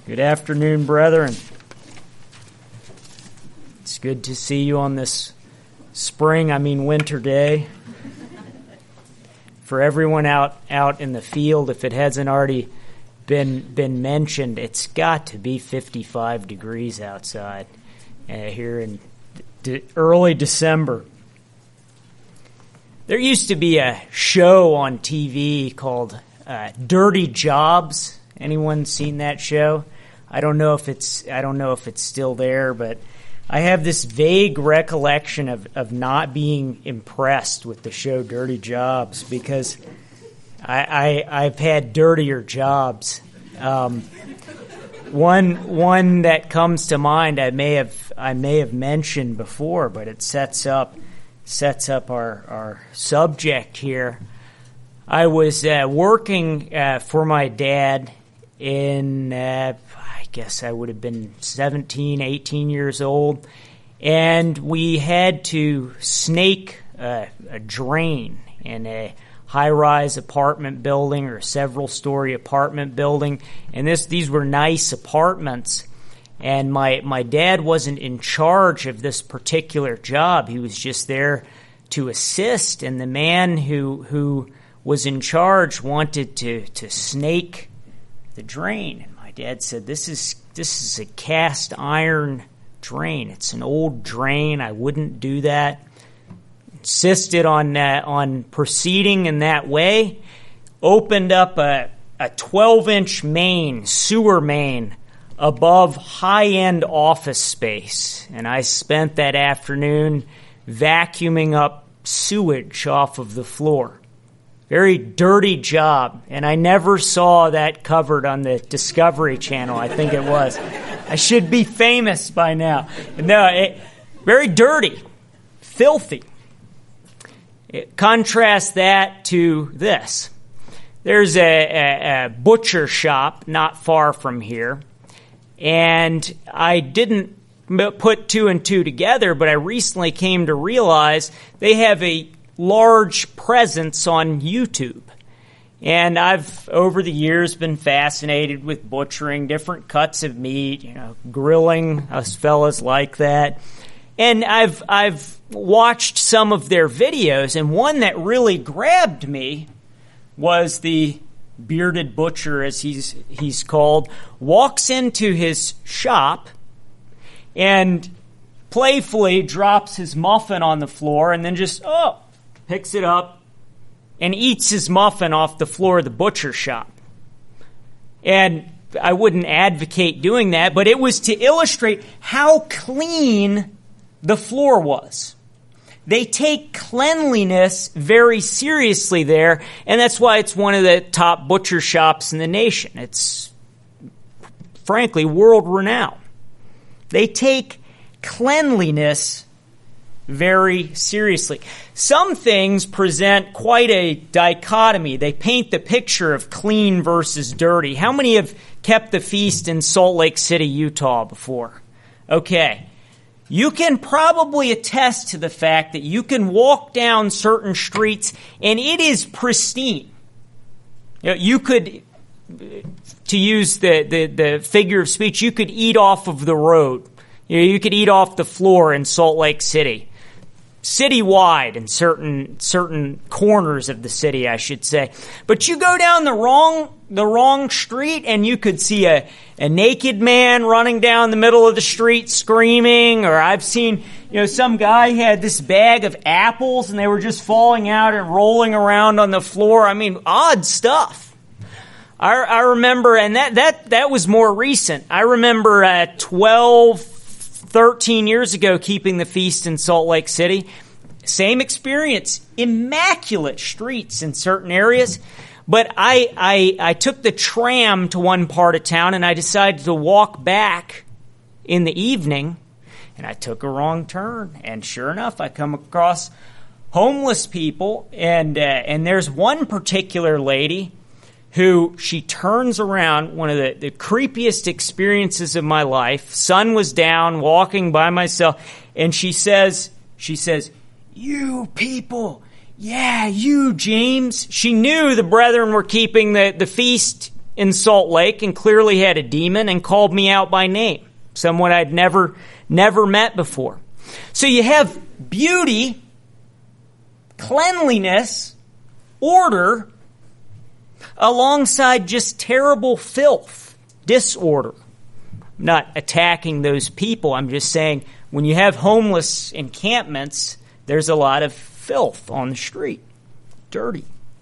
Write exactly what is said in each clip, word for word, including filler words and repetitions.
Good afternoon, brethren. It's good to see you on this spring, I mean winter day. For everyone out, out in the field, if it hasn't already been been mentioned, it's got to be fifty-five degrees outside uh, here in de- early December. There used to be a show on T V called uh, Dirty Jobs. Anyone seen that show? I don't know if it's I don't know if it's still there, but I have this vague recollection of, of not being impressed with the show Dirty Jobs because I, I I've had dirtier jobs. Um, one one that comes to mind I may have I may have mentioned before, but it sets up sets up our, our subject here. I was uh, working uh, for my dad in uh, I guess I would have been seventeen, eighteen years old, and we had to snake uh, a drain in a high-rise apartment building or several-story apartment building, and this these were nice apartments, and my, my dad wasn't in charge of this particular job. He was just there to assist, and the man who who was in charge wanted to, to snake the drain. And my dad said, this is this is a cast iron drain. It's an old drain. I wouldn't do that. Insisted on uh, on proceeding in that way. Opened up a a twelve-inch main, sewer main, above high-end office space. And I spent that afternoon vacuuming up sewage off of the floor. Very dirty job, and I never saw that covered on the Discovery Channel, I think it was. I should be famous by now. No, it, very dirty, filthy. It, contrast that to this. There's a, a, a butcher shop not far from here, and I didn't put two and two together, but I recently came to realize they have a large presence on YouTube. And I've, over the years, been fascinated with butchering different cuts of meat, you know, grilling, us fellas like that. And I've I've watched some of their videos, and one that really grabbed me was the bearded butcher, as he's he's called, walks into his shop and playfully drops his muffin on the floor and then just, oh, picks it up and eats his muffin off the floor of the butcher shop. And I wouldn't advocate doing that, but it was to illustrate how clean the floor was. They take cleanliness very seriously there, and that's why it's one of the top butcher shops in the nation. It's, frankly, world-renowned. They take cleanliness very seriously. Some things present quite a dichotomy. They paint the picture of clean versus dirty. How many have kept the feast in Salt Lake City, Utah before? Okay. You can probably attest to the fact that you can walk down certain streets and it is pristine. You know, you could, to use the, the, the figure of speech, you could eat off of the road. You know, you could eat off the floor in Salt Lake City. Citywide in certain certain corners of the city, I should say. But you go down the wrong the wrong street and you could see a, a naked man running down the middle of the street screaming, or I've seen, you know, some guy had this bag of apples and they were just falling out and rolling around on the floor. I mean, odd stuff. I, I remember, and that, that, that was more recent. I remember uh, twelve, thirteen years ago keeping the feast in Salt Lake City. Same experience. Immaculate streets in certain areas. But I, I, I took the tram to one part of town and I decided to walk back in the evening, and I took a wrong turn. And sure enough, I come across homeless people, and uh, and there's one particular lady who, she turns around, one of the, the creepiest experiences of my life. Sun was down, walking by myself, and she says, she says, "You people, yeah, you, James." She knew the brethren were keeping the, the feast in Salt Lake and clearly had a demon and called me out by name, someone I'd never, never met before. So you have beauty, cleanliness, order, alongside just terrible filth, disorder. I'm not attacking those people. I'm just saying when you have homeless encampments, there's a lot of filth on the street, dirty.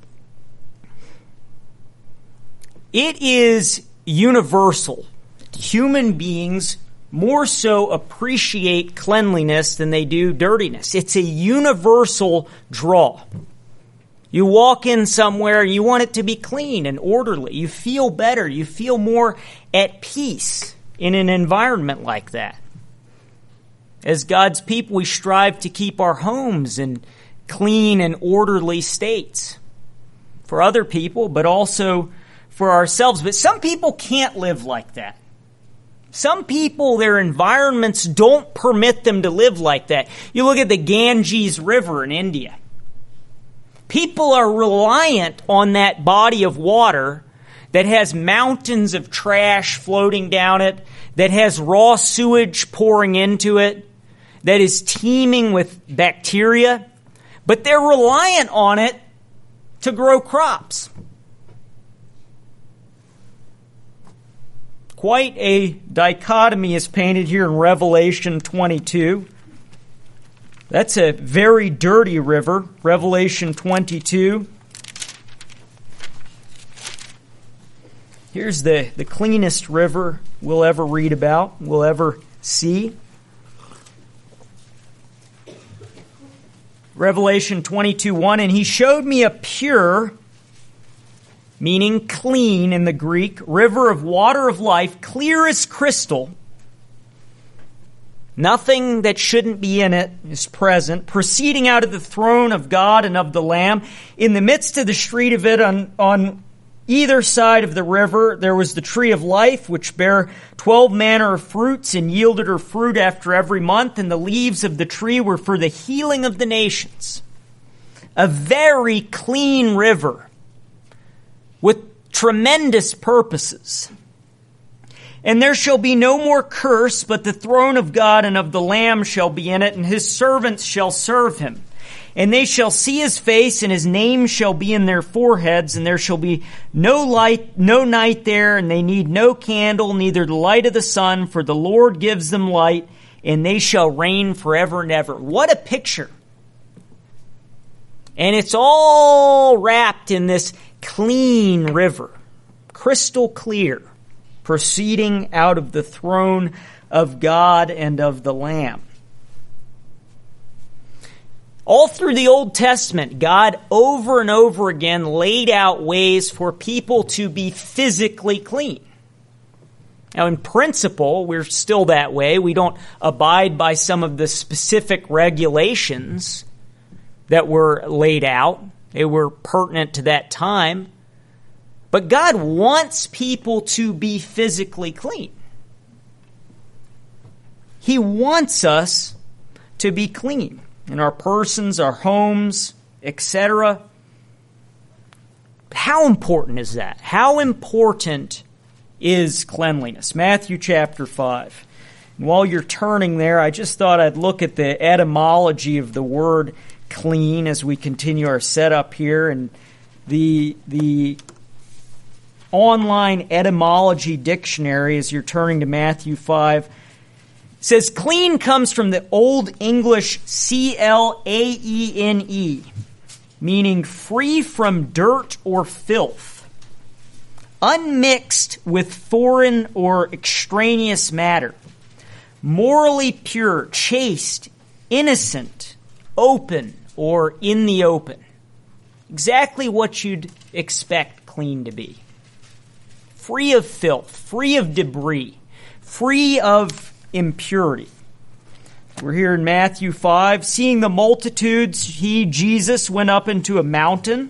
It is universal. Human beings more so appreciate cleanliness than they do dirtiness. It's a universal draw. You walk in somewhere, you want it to be clean and orderly. You feel better. You feel more at peace in an environment like that. As God's people, we strive to keep our homes in clean and orderly states for other people, but also for ourselves. But some people can't live like that. Some people, their environments don't permit them to live like that. You look at the Ganges River in India. People are reliant on that body of water that has mountains of trash floating down it, that has raw sewage pouring into it, that is teeming with bacteria, but they're reliant on it to grow crops. Quite a dichotomy is painted here in Revelation twenty-two. That's a very dirty river, Revelation twenty-two. Here's the, the cleanest river we'll ever read about, we'll ever see. Revelation twenty-two one, and he showed me a pure, meaning clean in the Greek, river of water of life, clear as crystal. Nothing that shouldn't be in it is present, proceeding out of the throne of God and of the Lamb. In the midst of the street of it, on, on either side of the river, there was the tree of life, which bare twelve manner of fruits and yielded her fruit after every month, and the leaves of the tree were for the healing of the nations. A very clean river with tremendous purposes. And there shall be no more curse, but the throne of God and of the Lamb shall be in it, and his servants shall serve him. And they shall see his face, and his name shall be in their foreheads, and there shall be no light, no night there, and they need no candle, neither the light of the sun, for the Lord gives them light, and they shall reign forever and ever. What a picture. And it's all wrapped in this clean river, crystal clear, proceeding out of the throne of God and of the Lamb. All through the Old Testament, God over and over again laid out ways for people to be physically clean. Now, in principle, we're still that way. We don't abide by some of the specific regulations that were laid out. They were pertinent to that time. But God wants people to be physically clean. He wants us to be clean in our persons, our homes, et cetera. How important is that? How important is cleanliness? Matthew chapter five. And while you're turning there, I just thought I'd look at the etymology of the word clean as we continue our setup here. And the the online etymology dictionary, as you're turning to Matthew five, says clean comes from the Old English C L A E N E, meaning free from dirt or filth, unmixed with foreign or extraneous matter, morally pure, chaste, innocent, open, or in the open. Exactly what you'd expect clean to be. Free of filth, free of debris, free of impurity. We're here in Matthew five. Seeing the multitudes, he, Jesus, went up into a mountain.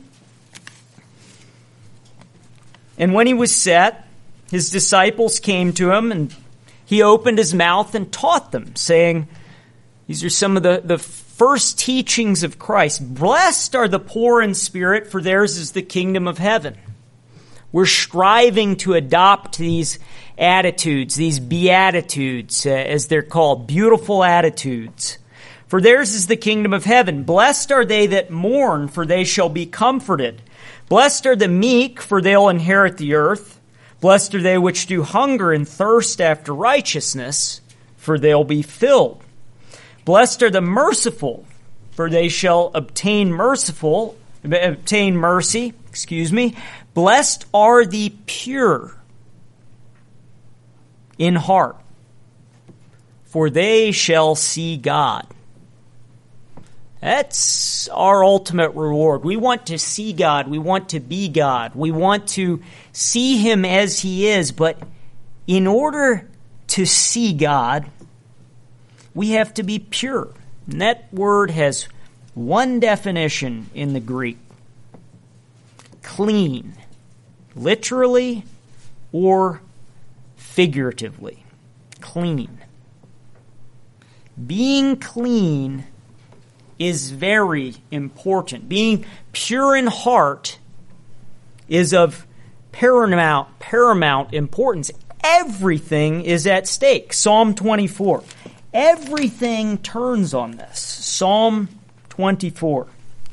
And when he was set, his disciples came to him, and he opened his mouth and taught them, saying, these are some of the, the first teachings of Christ. Blessed are the poor in spirit, for theirs is the kingdom of heaven. We're striving to adopt these attitudes, these beatitudes, uh, as they're called, beautiful attitudes. For theirs is the kingdom of heaven. Blessed are they that mourn, for they shall be comforted. Blessed are the meek, for they'll inherit the earth. Blessed are they which do hunger and thirst after righteousness, for they'll be filled. Blessed are the merciful, for they shall obtain merciful, obtain mercy, excuse me. Blessed are the pure in heart, for they shall see God. That's our ultimate reward. We want to see God. We want to be God. We want to see Him as He is. But in order to see God, we have to be pure. And that word has one definition in the Greek. Clean. Literally or figuratively. Clean. Being clean is very important. Being pure in heart is of paramount, paramount importance. Everything is at stake. Psalm twenty-four. Everything turns on this. Psalm twenty-four.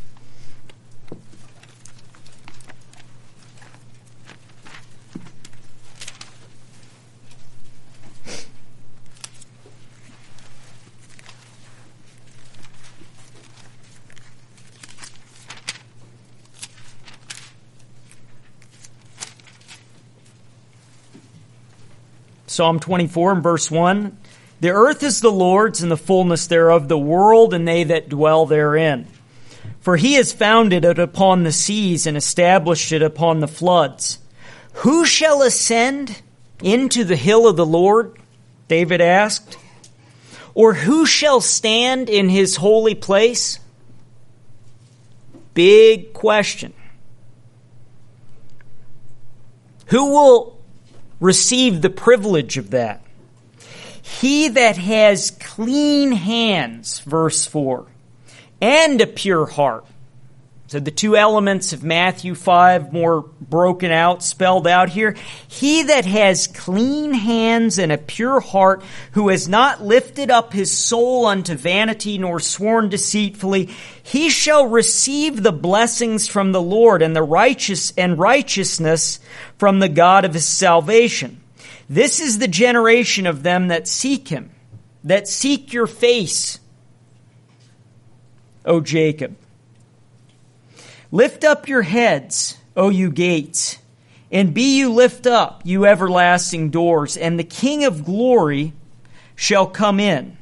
Psalm twenty-four and verse one, the earth is the Lord's and the fullness thereof, the world and they that dwell therein. For He has founded it upon the seas and established it upon the floods. Who shall ascend into the hill of the Lord? David asked. Or who shall stand in His holy place? Big question. Who will receive the privilege of that? He that has clean hands, verse four, and a pure heart. So the two elements of Matthew five more broken out, spelled out here. He that has clean hands and a pure heart, who has not lifted up his soul unto vanity nor sworn deceitfully, he shall receive the blessings from the Lord and the righteous and righteousness from the God of his salvation. This is the generation of them that seek Him, that seek your face, O Jacob. Lift up your heads, O you gates, and be you lift up, you everlasting doors, and the King of glory shall come in.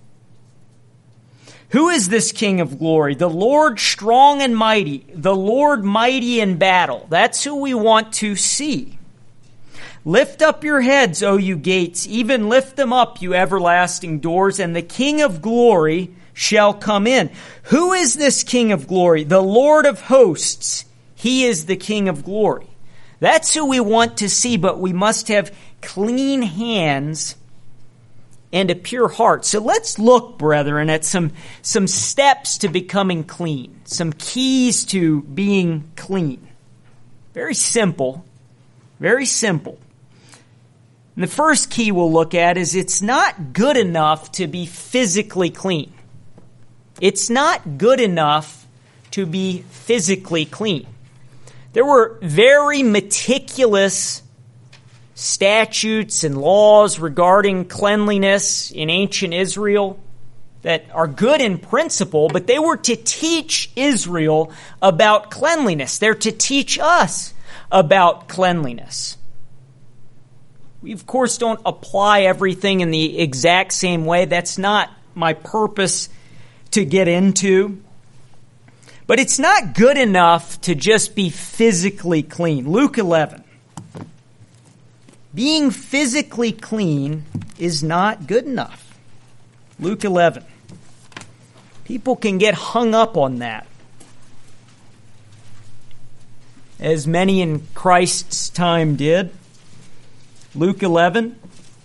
Who is this King of glory? The Lord strong and mighty, the Lord mighty in battle. That's who we want to see. Lift up your heads, O you gates, even lift them up, you everlasting doors, and the King of glory shall come in. Who is this King of glory? The Lord of hosts. He is the King of glory. That's who we want to see, but we must have clean hands and a pure heart. So let's look, brethren, at some, some steps to becoming clean, some keys to being clean. Very simple, very simple. And the first key we'll look at is it's not good enough to be physically clean. It's not good enough to be physically clean. There were very meticulous statutes and laws regarding cleanliness in ancient Israel that are good in principle, but they were to teach Israel about cleanliness. They're to teach us about cleanliness. We, of course, don't apply everything in the exact same way. That's not my purpose to get into. But it's not good enough to just be physically clean. Luke eleven. Being physically clean is not good enough. Luke eleven. People can get hung up on that, as many in Christ's time did. Luke eleven,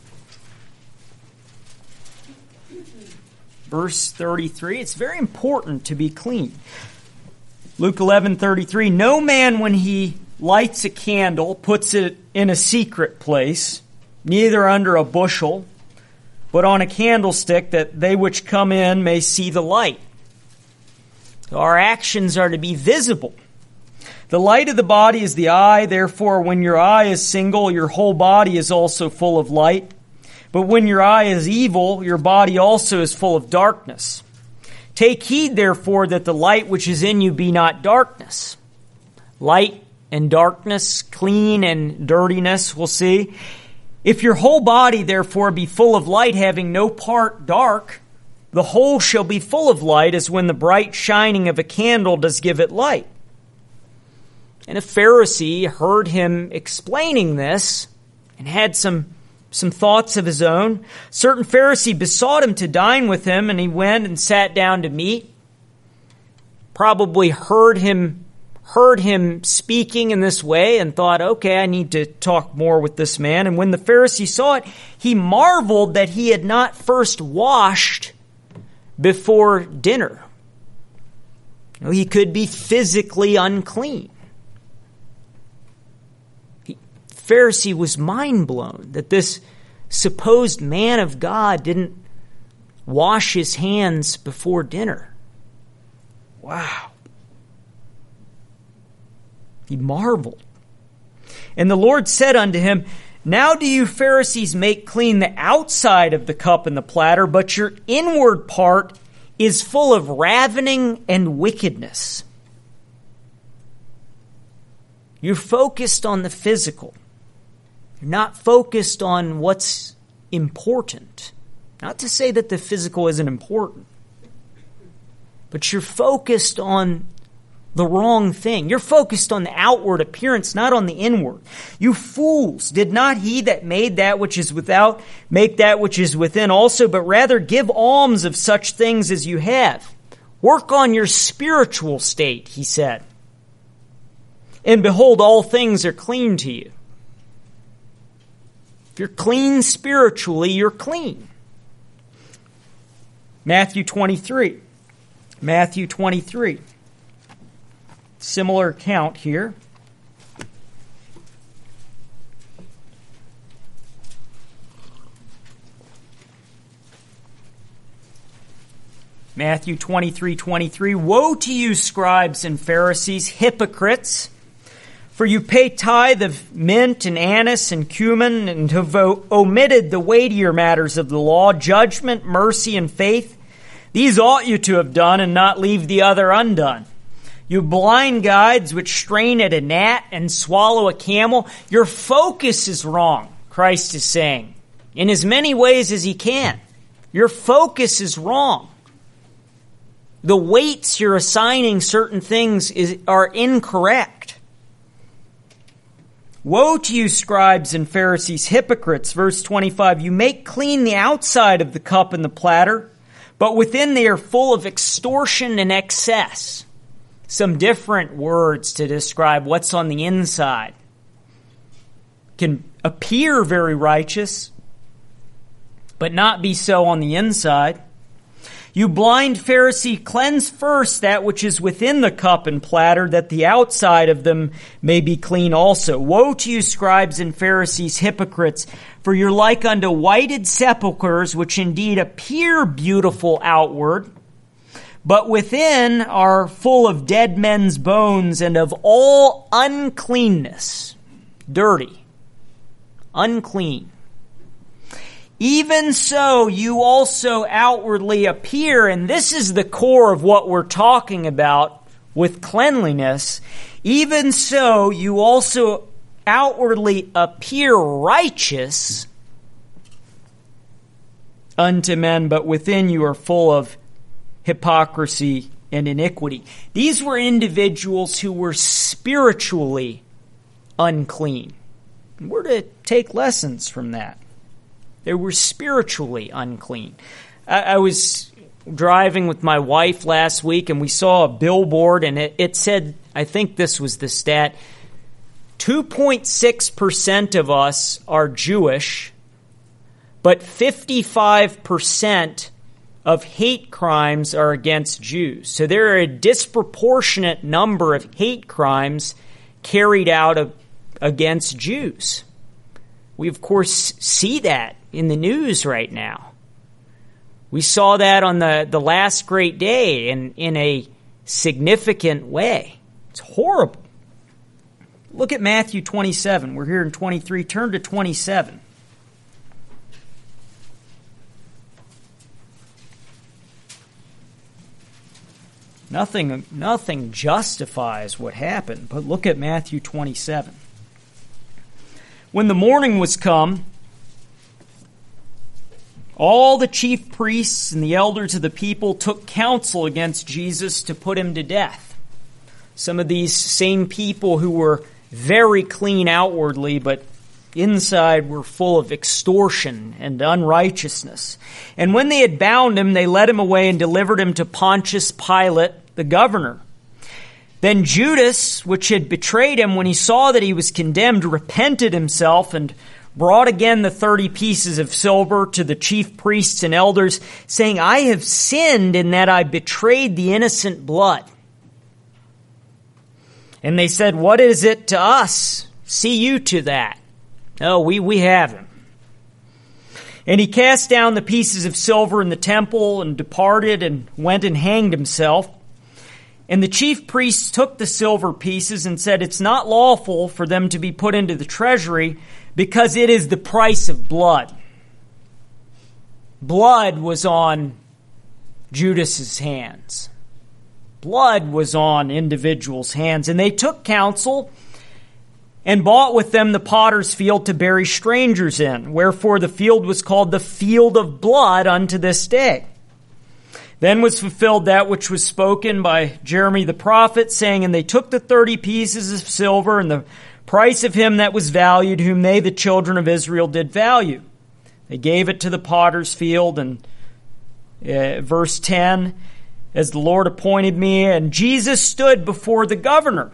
verse thirty-three. It's very important to be clean. Luke eleven thirty-three. No man, when he lights a candle, puts it in a secret place, neither under a bushel, but on a candlestick, that they which come in may see the light. So our actions are to be visible. The light of the body is the eye. Therefore, when your eye is single, your whole body is also full of light. But when your eye is evil, your body also is full of darkness. Take heed, therefore, that the light which is in you be not darkness. Light and darkness, clean and dirtiness, we'll see. If your whole body, therefore, be full of light, having no part dark, the whole shall be full of light, as when the bright shining of a candle does give it light. And a Pharisee heard him explaining this and had some, some thoughts of his own. A certain Pharisee besought him to dine with him, and he went and sat down to meat. Probably heard him, heard him speaking in this way and thought, okay, I need to talk more with this man. And when the Pharisee saw it, he marveled that he had not first washed before dinner. He could be physically unclean. The Pharisee was mind blown that this supposed man of God didn't wash his hands before dinner. Wow. He marveled. And the Lord said unto him, now do you Pharisees make clean the outside of the cup and the platter, but your inward part is full of ravening and wickedness. You're focused on the physical. You're not focused on what's important. Not to say that the physical isn't important, but you're focused on the wrong thing. You're focused on the outward appearance, not on the inward. You fools, did not he that made that which is without make that which is within also, but rather give alms of such things as you have. Work on your spiritual state, he said. And behold, all things are clean to you. If you're clean spiritually, you're clean. Matthew twenty-three. Matthew twenty-three. Similar account here. Matthew twenty-three twenty-three. Woe to you, scribes and Pharisees, hypocrites! For you pay tithe of mint and anise and cumin, and have omitted the weightier matters of the law, judgment, mercy, and faith. These ought you to have done, and not leave the other undone. You blind guides which strain at a gnat and swallow a camel. Your focus is wrong, Christ is saying, in as many ways as he can. Your focus is wrong. The weights you're assigning certain things is, are incorrect. Woe to you, scribes and Pharisees, hypocrites! Verse twenty-five, you make clean the outside of the cup and the platter, but within they are full of extortion and excess. Some different words to describe what's on the inside. Can appear very righteous, but not be so on the inside. You blind Pharisee, cleanse first that which is within the cup and platter, that the outside of them may be clean also. Woe to you, scribes and Pharisees, hypocrites! For you're like unto whited sepulchres, which indeed appear beautiful outward, but within are full of dead men's bones and of all uncleanness. Dirty. Unclean. Even so, you also outwardly appear, and this is the core of what we're talking about with cleanliness. Even so, you also outwardly appear righteous unto men, but within you are full of hypocrisy and iniquity. These were individuals who were spiritually unclean. And we're to take lessons from that. They were spiritually unclean. I, I was driving with my wife last week, and we saw a billboard, and it, it said, I think this was the stat, two point six percent of us are Jewish, but fifty-five percent of hate crimes are against Jews. So there are a disproportionate number of hate crimes carried out of, against Jews. We, of course, see that in the news right now. We saw that on the, the last great day in, in a significant way. It's horrible. Look at Matthew twenty-seven. We're here in twenty-three. Turn to twenty-seven. Nothing, nothing justifies what happened, but look at Matthew twenty-seven. When the morning was come, all the chief priests and the elders of the people took counsel against Jesus to put him to death. Some of these same people who were very clean outwardly, but inside were full of extortion and unrighteousness. And when they had bound him, they led him away and delivered him to Pontius Pilate, the governor. Then Judas, which had betrayed him, when he saw that he was condemned, repented himself and brought again the thirty pieces of silver to the chief priests and elders, saying, I have sinned in that I betrayed the innocent blood. And they said, what is it to us? See you to that. No, we, we have him. And he cast down the pieces of silver in the temple and departed and went and hanged himself. And the chief priests took the silver pieces and said, it's not lawful for them to be put into the treasury because it is the price of blood. Blood was on Judas's hands. Blood was on individuals' hands. And they took counsel and bought with them the potter's field to bury strangers in. Wherefore the field was called the field of blood unto this day. Then was fulfilled that which was spoken by Jeremy the prophet, saying, and they took the thirty pieces of silver and the price of him that was valued, whom they, the children of Israel, did value. They gave it to the potter's field. And uh, verse ten, as the Lord appointed me, and Jesus stood before the governor.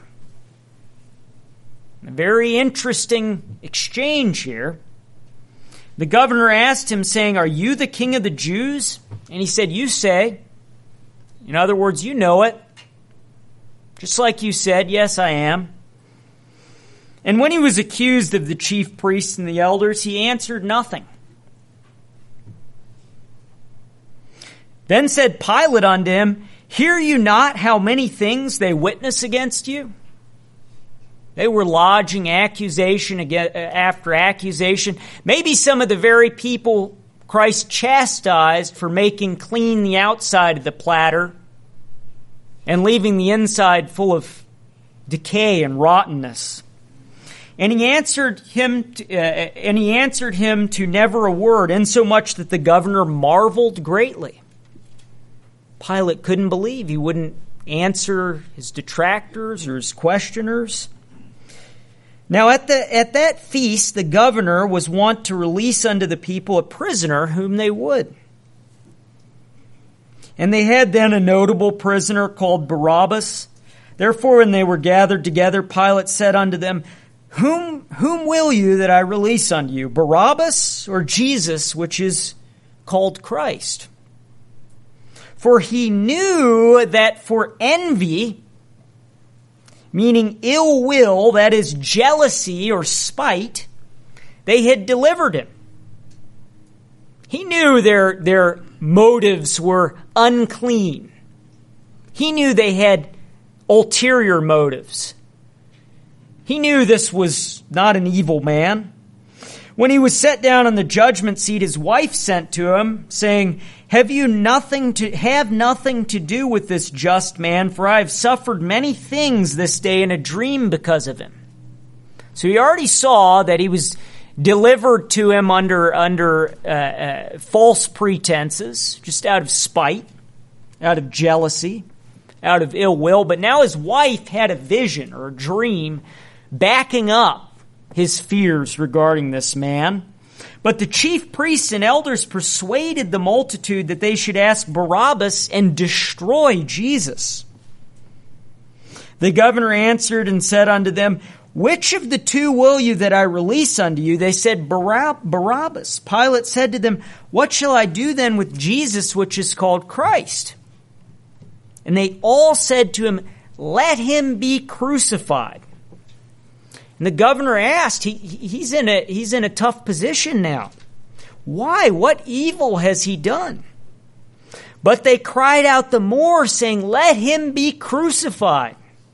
A very interesting exchange here. The governor asked him, saying, are you the king of the Jews? And he said, you say. In other words, you know it. Just like you said, yes, I am. And when he was accused of the chief priests and the elders, he answered nothing. Then said Pilate unto him, hear you not how many things they witness against you? They were lodging accusation after accusation. Maybe some of the very people Christ chastised for making clean the outside of the platter and leaving the inside full of decay and rottenness. And he answered him, to, uh, and he answered him to never a word, insomuch that the governor marveled greatly. Pilate couldn't believe he wouldn't answer his detractors or his questioners. Now at the at that feast, the governor was wont to release unto the people a prisoner whom they would. And they had then a notable prisoner called Barabbas. Therefore, when they were gathered together, Pilate said unto them, Whom whom will you that I release unto you, Barabbas or Jesus, which is called Christ? For he knew that for envy, meaning ill will, that is jealousy or spite, they had delivered him. He knew their, their motives were unclean. He knew they had ulterior motives. He knew this was not an evil man. When he was set down on the judgment seat, his wife sent to him, saying, Have you nothing to have nothing to do with this just man? For I have suffered many things this day in a dream because of him. So he already saw that he was delivered to him under under uh, uh, false pretenses, just out of spite, out of jealousy, out of ill will. But now his wife had a vision or a dream backing up his fears regarding this man. But the chief priests and elders persuaded the multitude that they should ask Barabbas and destroy Jesus. The governor answered and said unto them, Which of the two will you that I release unto you? They said, Barabbas. Pilate said to them, What shall I do then with Jesus, which is called Christ? And they all said to him, Let him be crucified. And the governor asked, he, he's in a, he's in a tough position now. Why? What evil has he done? But they cried out the more, saying, let him be crucified.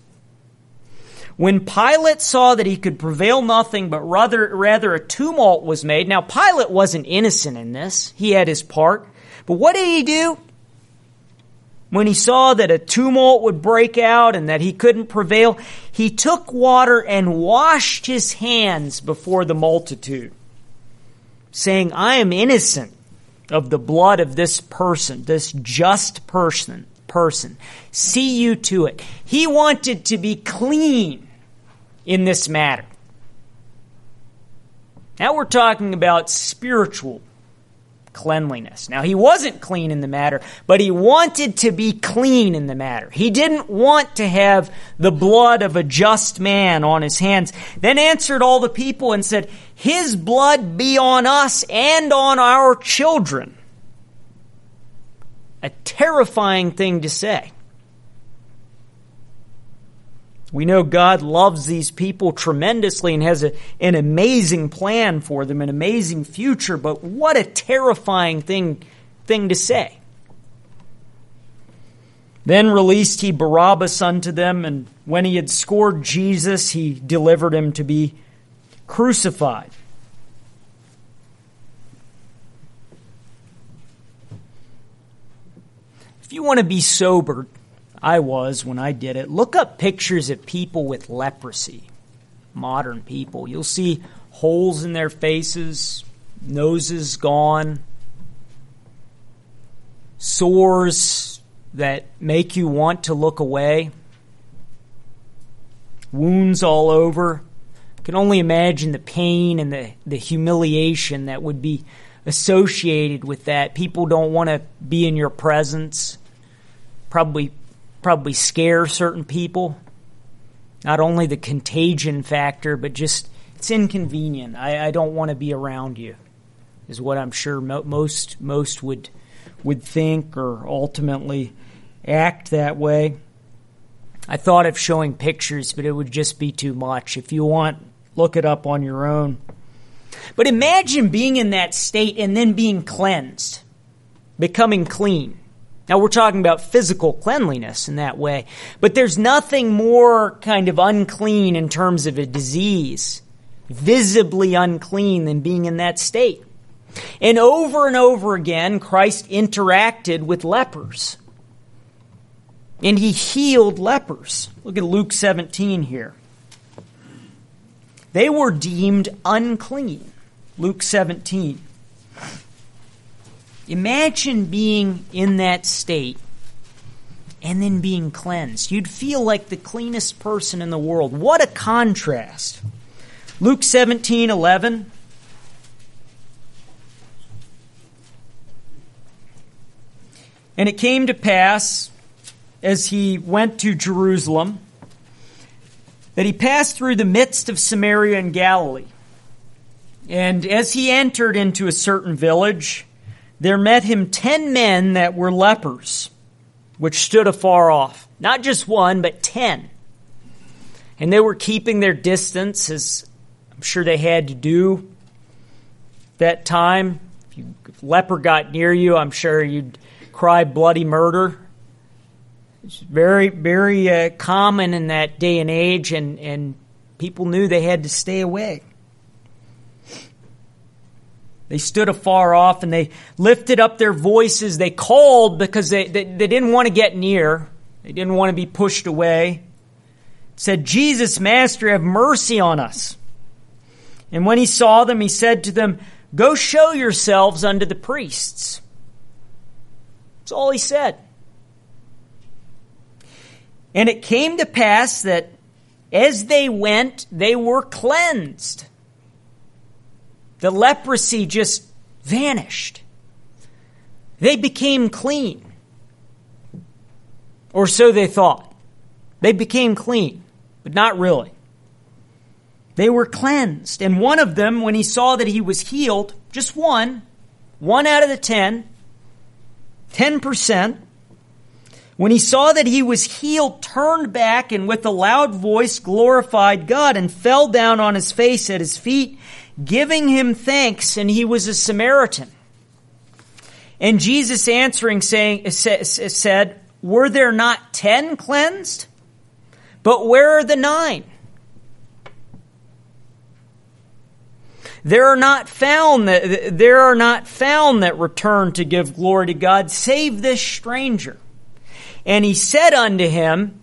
When Pilate saw that he could prevail nothing, but rather, rather a tumult was made. Now, Pilate wasn't innocent in this. He had his part. But what did he do? When he saw that a tumult would break out and that he couldn't prevail, he took water and washed his hands before the multitude, saying, I am innocent of the blood of this person, this just person, person. See you to it. He wanted to be clean in this matter. Now we're talking about spiritual cleanliness. Now, he wasn't clean in the matter, but he wanted to be clean in the matter. He didn't want to have the blood of a just man on his hands. Then answered all the people and said, his blood be on us and on our children. A terrifying thing to say. We know God loves these people tremendously and has a, an amazing plan for them, an amazing future, but what a terrifying thing, thing to say. Then released he Barabbas unto them, and when he had scourged Jesus, he delivered him to be crucified. If you want to be sobered, I was when I did it. Look up pictures of people with leprosy, modern people. You'll see holes in their faces, noses gone, sores that make you want to look away, wounds all over. You can only imagine the pain and the, the humiliation that would be associated with that. People don't want to be in your presence. Probably Probably scare certain people. Not only the contagion factor, but just it's inconvenient. I, I don't want to be around you, is what I'm sure mo- most most would would think or ultimately act that way. I thought of showing pictures, but it would just be too much. If you want, look it up on your own. But imagine being in that state and then being cleansed, becoming clean. Now, we're talking about physical cleanliness in that way, but there's nothing more kind of unclean in terms of a disease, visibly unclean, than being in that state. And over and over again, Christ interacted with lepers, and he healed lepers. Look at Luke seventeen here. They were deemed unclean. Luke seventeen. Imagine being in that state and then being cleansed. You'd feel like the cleanest person in the world. What a contrast. Luke seventeen eleven. And it came to pass, as he went to Jerusalem, that he passed through the midst of Samaria and Galilee. And as he entered into a certain village, there met him ten men that were lepers, which stood afar off. Not just one, but ten. And they were keeping their distance, as I'm sure they had to do that time. If, you, if a leper got near you, I'm sure you'd cry bloody murder. It's very, very uh, common in that day and age, and, and people knew they had to stay away. They stood afar off and they lifted up their voices. They called because they, they, they didn't want to get near. They didn't want to be pushed away. Said, Jesus, Master, have mercy on us. And when he saw them, he said to them, go show yourselves unto the priests. That's all he said. And it came to pass that as they went, they were cleansed. The leprosy just vanished. They became clean. Or so they thought. They became clean, but not really. They were cleansed. And one of them, when he saw that he was healed, just one, one out of the ten, ten percent, When he saw that he was healed, turned back and with a loud voice glorified God and fell down on his face at his feet, giving him thanks, and he was a Samaritan. And Jesus answering saying, said, were there not ten cleansed? But where are the nine? There are not found that there are not found that return to give glory to God, save this stranger. And he said unto him,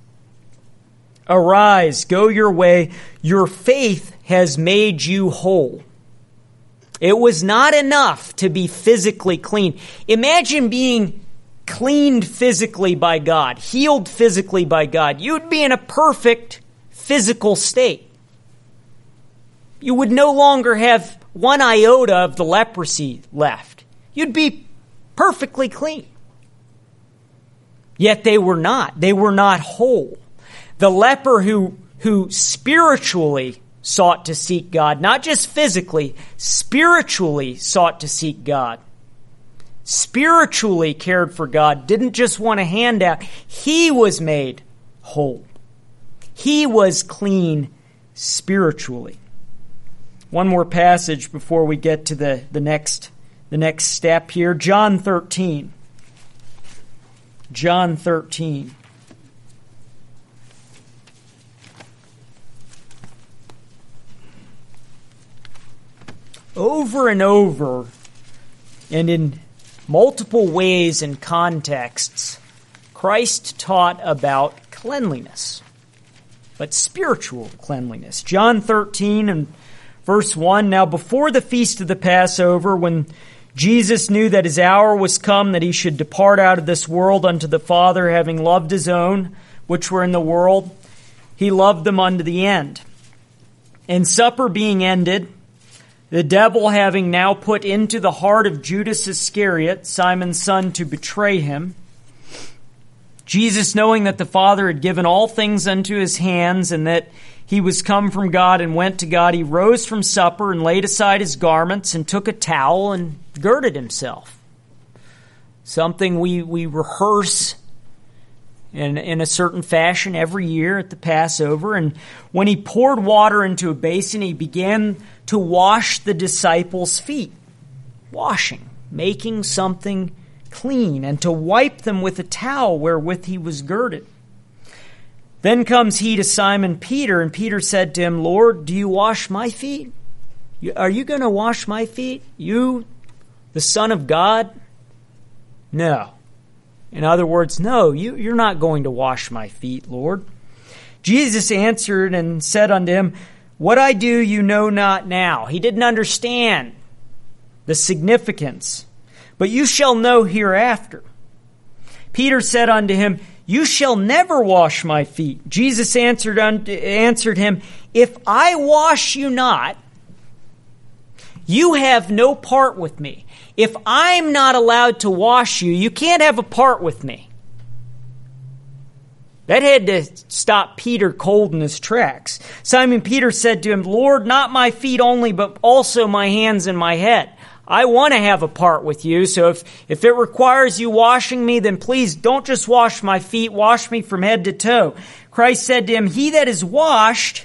arise, go your way, your faith has made you whole. It was not enough to be physically clean. Imagine being cleaned physically by God, healed physically by God. You'd be in a perfect physical state. You would no longer have one iota of the leprosy left. You'd be perfectly clean. Yet they were not. They were not whole. The leper who, who spiritually sought to seek God, not just physically, spiritually sought to seek God, spiritually cared for God, didn't just want a handout. He was made whole. He was clean spiritually. One more passage before we get to the, the next the next step here. John thirteen. John thirteen. Over and over, and in multiple ways and contexts, Christ taught about cleanliness, but spiritual cleanliness. John thirteen and verse one, now before the feast of the Passover, when Jesus knew that his hour was come, that he should depart out of this world unto the Father, having loved his own, which were in the world, he loved them unto the end. And supper being ended, the devil having now put into the heart of Judas Iscariot, Simon's son, to betray him, Jesus, knowing that the Father had given all things unto his hands, and that he was come from God and went to God, he rose from supper and laid aside his garments and took a towel and girded himself. Something we, we rehearse in, in a certain fashion every year at the Passover. And when he poured water into a basin, he began to wash the disciples' feet. Washing, making something clean, and to wipe them with a towel wherewith he was girded. Then comes he to Simon Peter, and Peter said to him, Lord, do you wash my feet? Are you going to wash my feet? You, the Son of God? No. In other words, no, you, you're not going to wash my feet, Lord. Jesus answered and said unto him, what I do you know not now. He didn't understand the significance, but you shall know hereafter. Peter said unto him, you shall never wash my feet. Jesus answered unto, answered him, if I wash you not, you have no part with me. If I'm not allowed to wash you, you can't have a part with me. That had to stop Peter cold in his tracks. Simon Peter said to him, Lord, not my feet only, but also my hands and my head. I want to have a part with you, so if, if it requires you washing me, then please don't just wash my feet, wash me from head to toe. Christ said to him, he that is washed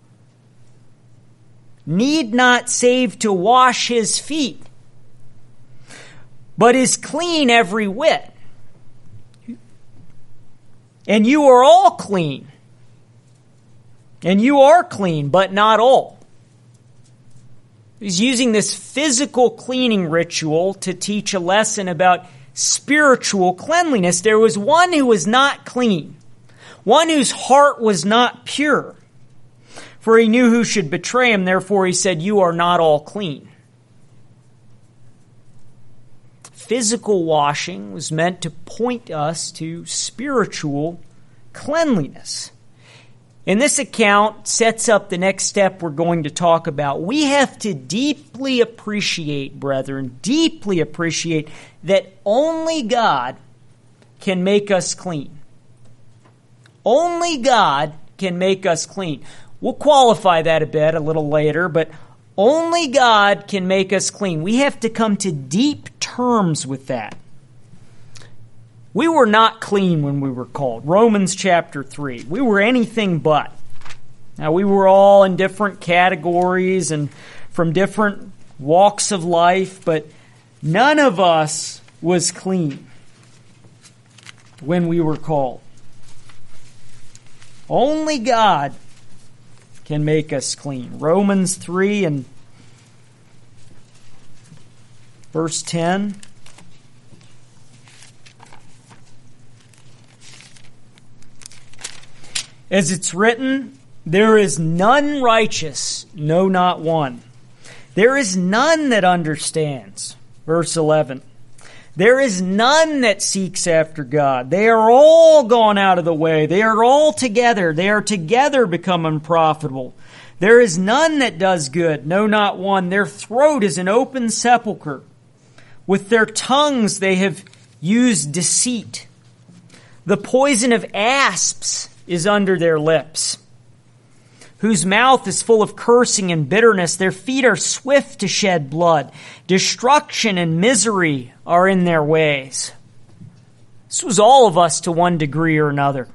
need not save to wash his feet, but is clean every whit. And you are all clean. And you are clean, but not all. He's using this physical cleaning ritual to teach a lesson about spiritual cleanliness. There was one who was not clean, one whose heart was not pure. For he knew who should betray him, therefore he said, you are not all clean. Physical washing was meant to point us to spiritual cleanliness. And this account sets up the next step we're going to talk about. We have to deeply appreciate, brethren, deeply appreciate that only God can make us clean. Only God can make us clean. We'll qualify that a bit a little later, but only God can make us clean. We have to come to deep terms with that. We were not clean when we were called. Romans chapter three. We were anything but. Now, we were all in different categories and from different walks of life, but none of us was clean when we were called. Only God can make us clean. Romans three and verse ten. As it's written, there is none righteous, no, not one. There is none that understands. Verse eleven. There is none that seeks after God. They are all gone out of the way. They are all together. They are together become unprofitable. There is none that does good, no, not one. Their throat is an open sepulchre. With their tongues they have used deceit. The poison of asps is under their lips, whose mouth is full of cursing and bitterness. Their feet are swift to shed blood. Destruction and misery are in their ways. This was all of us to one degree or another.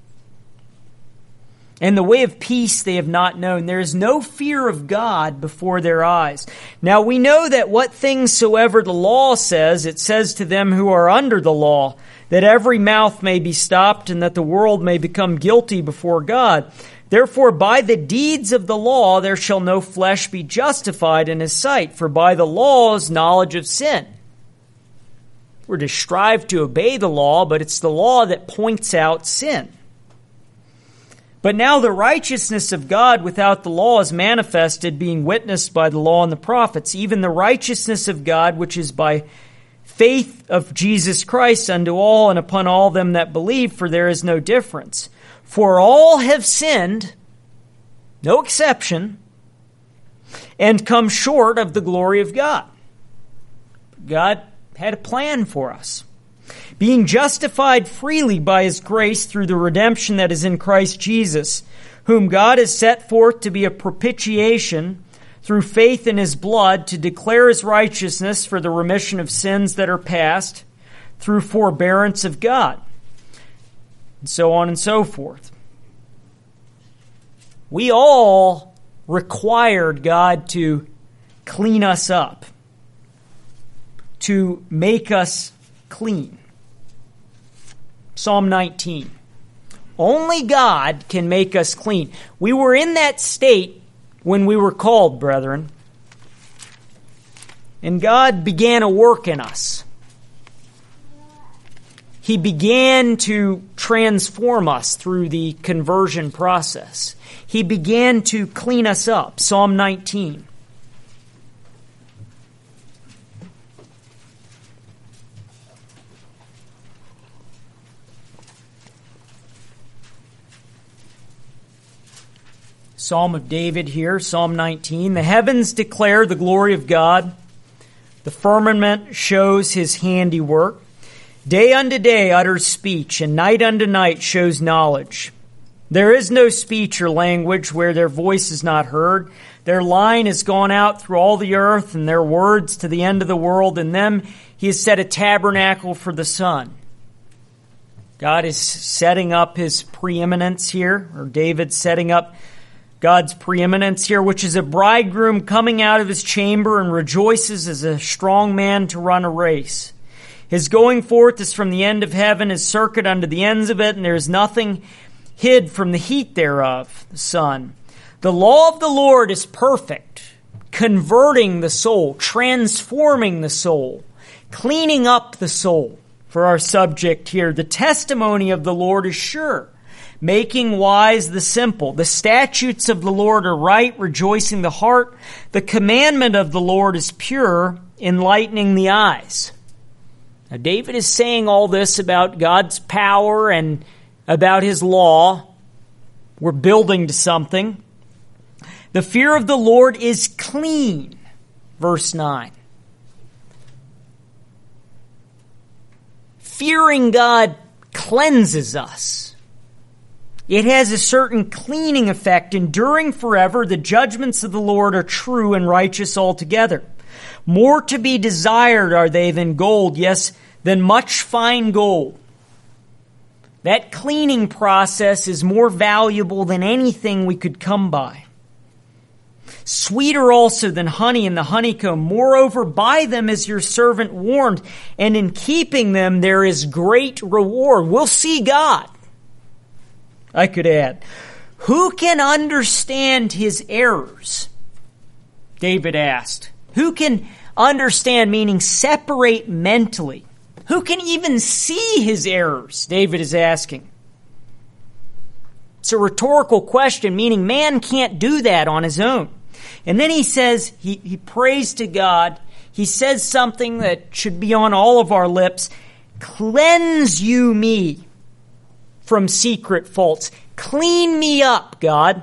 And the way of peace they have not known. There is no fear of God before their eyes. Now we know that what things soever the law says, it says to them who are under the law, that every mouth may be stopped and that the world may become guilty before God. Therefore, by the deeds of the law there shall no flesh be justified in his sight, for by the law is knowledge of sin. We're to strive to obey the law, but it's the law that points out sin. But now the righteousness of God without the law is manifested, being witnessed by the law and the prophets, even the righteousness of God which is by faith of Jesus Christ unto all and upon all them that believe, for there is no difference. For all have sinned, no exception, and come short of the glory of God. God had a plan for us. Being justified freely by his grace through the redemption that is in Christ Jesus, whom God has set forth to be a propitiation through faith in his blood, to declare his righteousness for the remission of sins that are past, through forbearance of God. And so on and so forth. We all required God to clean us up, to make us clean. Psalm nineteen. Only God can make us clean. We were in that state when we were called, brethren. And God began a work in us. He began to transform us through the conversion process. He began to clean us up. Psalm nineteen. Psalm of David here, Psalm nineteen. The heavens declare the glory of God. The firmament shows his handiwork. Day unto day utters speech, and night unto night shows knowledge. There is no speech or language where their voice is not heard. Their line has gone out through all the earth, and their words to the end of the world. In them he has set a tabernacle for the sun. God is setting up his preeminence here, or David's setting up God's preeminence here, which is a bridegroom coming out of his chamber and rejoices as a strong man to run a race. His going forth is from the end of heaven, his circuit unto the ends of it, and there is nothing hid from the heat thereof, the sun. The law of the Lord is perfect, converting the soul, transforming the soul, cleaning up the soul. For our subject here, the testimony of the Lord is sure, making wise the simple. The statutes of the Lord are right, rejoicing the heart. The commandment of the Lord is pure, enlightening the eyes. Now, David is saying all this about God's power and about his law. We're building to something. The fear of the Lord is clean. Verse nine. Fearing God cleanses us. It has a certain cleaning effect, enduring forever. The judgments of the Lord are true and righteous altogether. More to be desired are they than gold, yes, than much fine gold, That cleaning process is more valuable than anything we could come by. Sweeter also than honey and the honeycomb. Moreover, by them is your servant warned, and in keeping them there is great reward. We'll see God. I could add, who can understand his errors? David asked. Who can understand, meaning separate mentally? Who can even see his errors? David is asking. It's a rhetorical question, meaning man can't do that on his own. And then he says, he, he prays to God. He says something that should be on all of our lips. Cleanse you me from secret faults. Clean me up, God.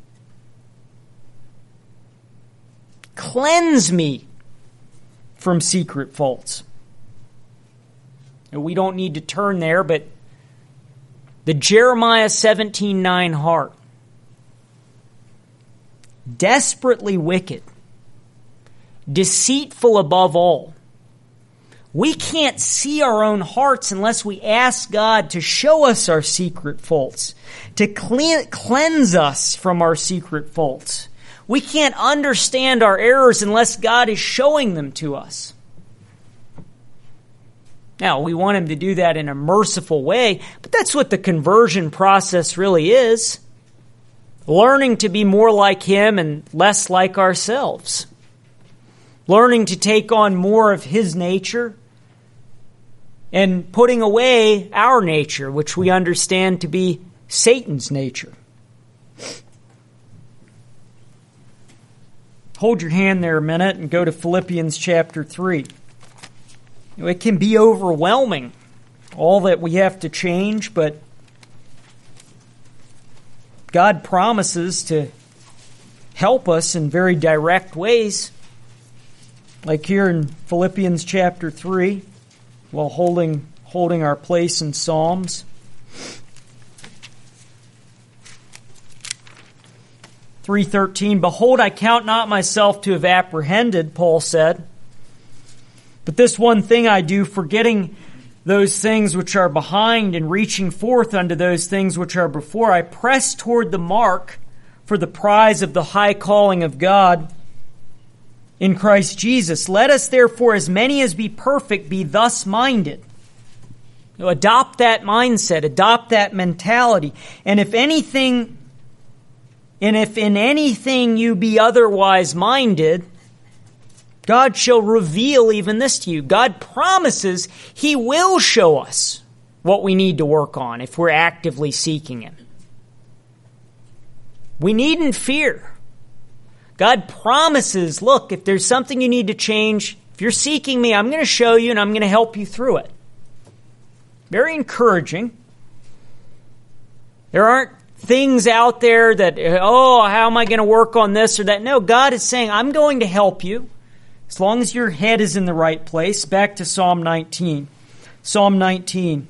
Cleanse me from secret faults. And we don't need to turn there, but the Jeremiah seventeen nine heart. Desperately wicked. Deceitful above all. We can't see our own hearts unless we ask God to show us our secret faults, to clean, cleanse us from our secret faults. We can't understand our errors unless God is showing them to us. Now, we want Him to do that in a merciful way, but that's what the conversion process really is. Learning to be more like Him and less like ourselves. Learning to take on more of His nature and putting away our nature, which we understand to be Satan's nature. Hold your hand there a minute and go to Philippians chapter three. It can be overwhelming, all that we have to change, but God promises to help us in very direct ways. Like here in Philippians chapter three, while holding holding our place in Psalms. three thirteen, Behold, I count not myself to have apprehended, Paul said. But this one thing I do, forgetting those things which are behind and reaching forth unto those things which are before, I press toward the mark for the prize of the high calling of God in Christ Jesus. Let us therefore, as many as be perfect, be thus minded. You know, adopt that mindset, adopt that mentality. And if anything, and if in anything you be otherwise minded, God shall reveal even this to you. God promises He will show us what we need to work on if we're actively seeking Him. We needn't fear. God promises, look, if there's something you need to change, if you're seeking me, I'm going to show you and I'm going to help you through it. Very encouraging. There aren't things out there that, oh, how am I going to work on this or that? No, God is saying, I'm going to help you as long as your head is in the right place. Back to Psalm nineteen. Psalm nineteen.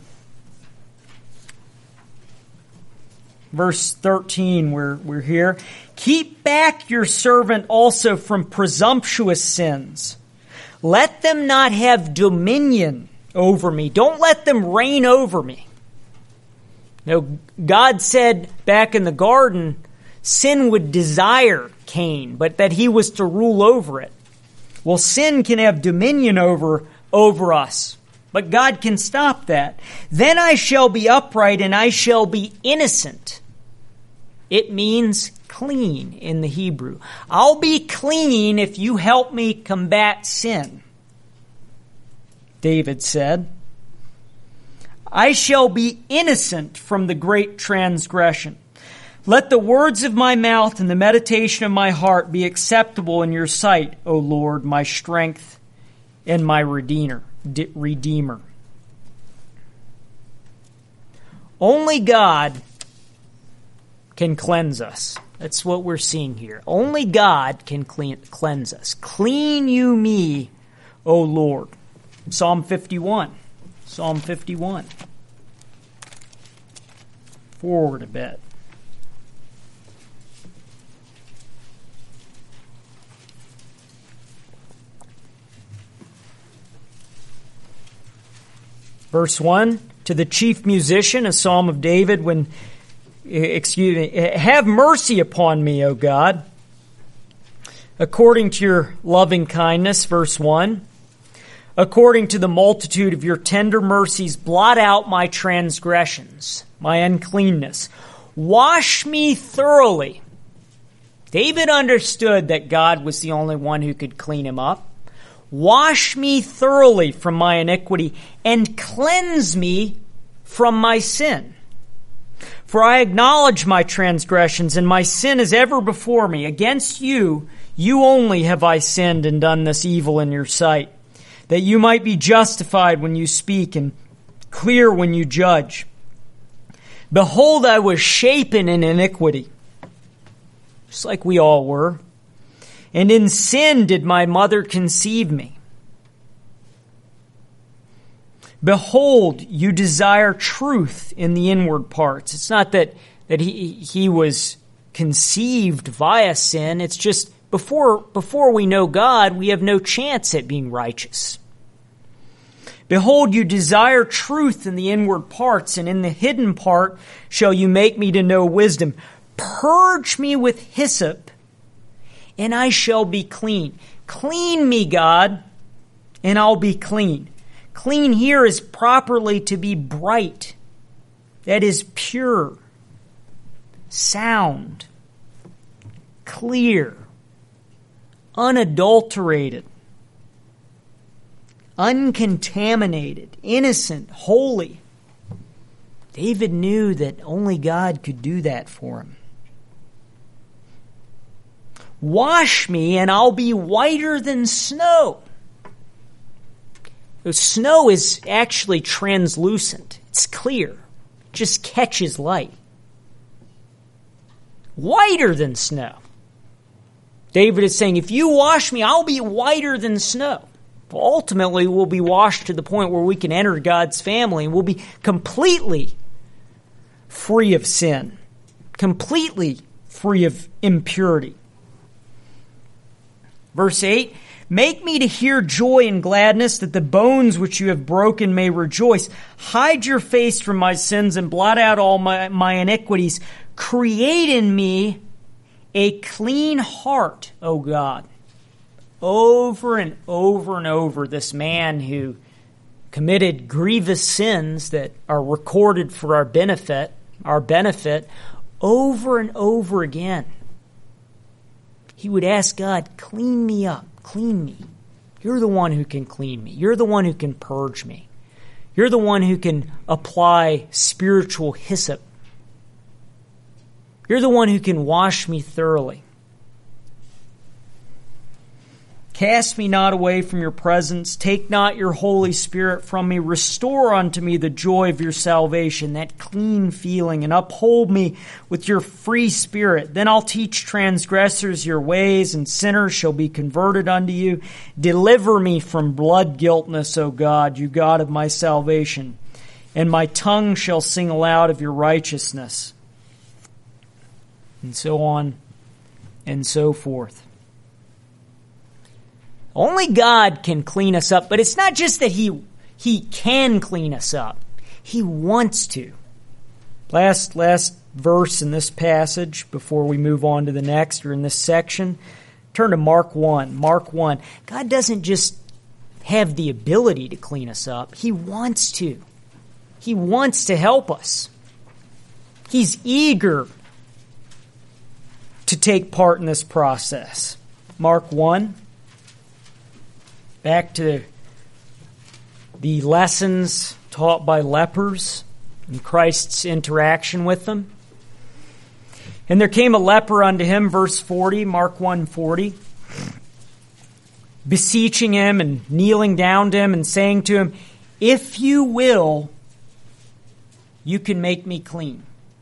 Verse thirteen, we're, we're here. Keep back your servant also from presumptuous sins. Let them not have dominion over me. Don't let them reign over me. You know, God said back in the garden, sin would desire Cain, but that he was to rule over it. Well, sin can have dominion over, over us, but God can stop that. Then I shall be upright and I shall be innocent. It means clean in the Hebrew. I'll be clean if you help me combat sin, David said. I shall be innocent from the great transgression. Let the words of my mouth and the meditation of my heart be acceptable in your sight, O Lord, my strength and my redeemer. Redeemer. Only God can cleanse us. That's what we're seeing here. Only God can clean, cleanse us. Clean you me, O Lord. Psalm fifty-one. Psalm fifty-one. Forward a bit. Verse one, To the chief musician, a psalm of David, when, excuse me, have mercy upon me, O God, according to your loving kindness, verse one. According to the multitude of your tender mercies, blot out my transgressions, my uncleanness. Wash me thoroughly. David understood that God was the only one who could clean him up. Wash me thoroughly from my iniquity and cleanse me from my sin. For I acknowledge my transgressions, and my sin is ever before me. Against you, you only have I sinned and done this evil in your sight, that you might be justified when you speak and clear when you judge. Behold, I was shapen in iniquity, just like we all were, and in sin did my mother conceive me. Behold, you desire truth in the inward parts. It's not that, that he, he was conceived via sin. It's just before, before we know God, we have no chance at being righteous. Behold, you desire truth in the inward parts, and in the hidden part shall you make me to know wisdom. Purge me with hyssop, and I shall be clean. Clean me, God, and I'll be clean. Clean here is properly to be bright. That is pure, sound, clear, unadulterated, uncontaminated, innocent, holy. David knew that only God could do that for him. Wash me and I'll be whiter than snow. The snow is actually translucent. It's clear. It just catches light. Whiter than snow. David is saying, if you wash me, I'll be whiter than snow. Ultimately, we'll be washed to the point where we can enter God's family and we'll be completely free of sin, completely free of impurity. Verse eight, make me to hear joy and gladness, that the bones which you have broken may rejoice. Hide your face from my sins and blot out all my, my iniquities. Create in me a clean heart, O God. Over and over and over, this man who committed grievous sins that are recorded for our benefit, our benefit, over and over again, he would ask God, clean me up, clean me. You're the one who can clean me. You're the one who can purge me. You're the one who can apply spiritual hyssop. You're the one who can wash me thoroughly. Cast me not away from your presence. Take not your Holy Spirit from me. Restore unto me the joy of your salvation, that clean feeling, and uphold me with your free spirit. Then I'll teach transgressors your ways, and sinners shall be converted unto you. Deliver me from blood guiltness, O God, you God of my salvation, and my tongue shall sing aloud of your righteousness. And so on and so forth. Only God can clean us up, but it's not just that He He can clean us up. He wants to. Last last verse in this passage before we move on to the next, or in this section, turn to Mark one. Mark one. God doesn't just have the ability to clean us up. He wants to. He wants to help us. He's eager to take part in this process. Mark one. Back to the lessons taught by lepers and Christ's interaction with them. And there came a leper unto him, verse forty, Mark one forty, beseeching him and kneeling down to him and saying to him, if you will, you can make me clean.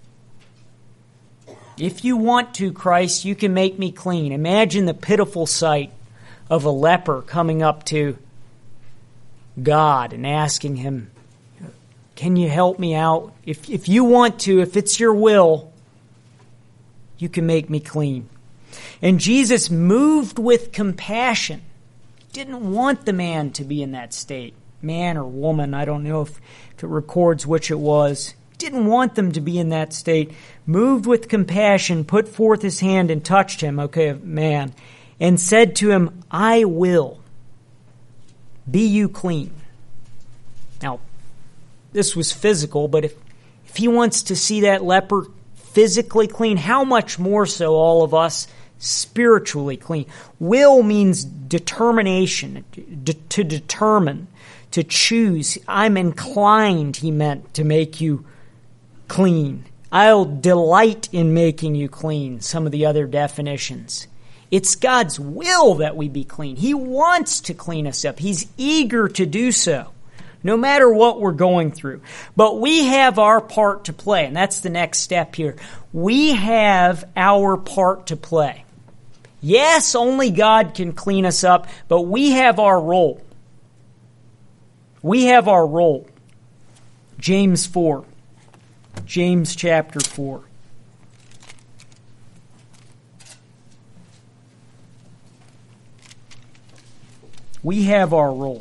If you want to, Christ, you can make me clean. Imagine the pitiful sight of a leper coming up to God and asking him, can you help me out? If if you want to, if it's your will, you can make me clean. And Jesus, moved with compassion, didn't want the man to be in that state. man or woman, I don't know if, if it records which it was, didn't want them to be in that state, moved with compassion, put forth his hand and touched him, okay, man, and said to him, I will. Be you clean. Now, this was physical, but if, if he wants to see that leper physically clean, how much more so all of us spiritually clean? Will means determination, de- to determine, to choose. I'm inclined, he meant, to make you clean. I'll delight in making you clean, some of the other definitions. It's God's will that we be clean. He wants to clean us up. He's eager to do so, no matter what we're going through. But we have our part to play, and that's the next step here. We have our part to play. Yes, only God can clean us up, but we have our role. We have our role. James four. James chapter four. We have our role.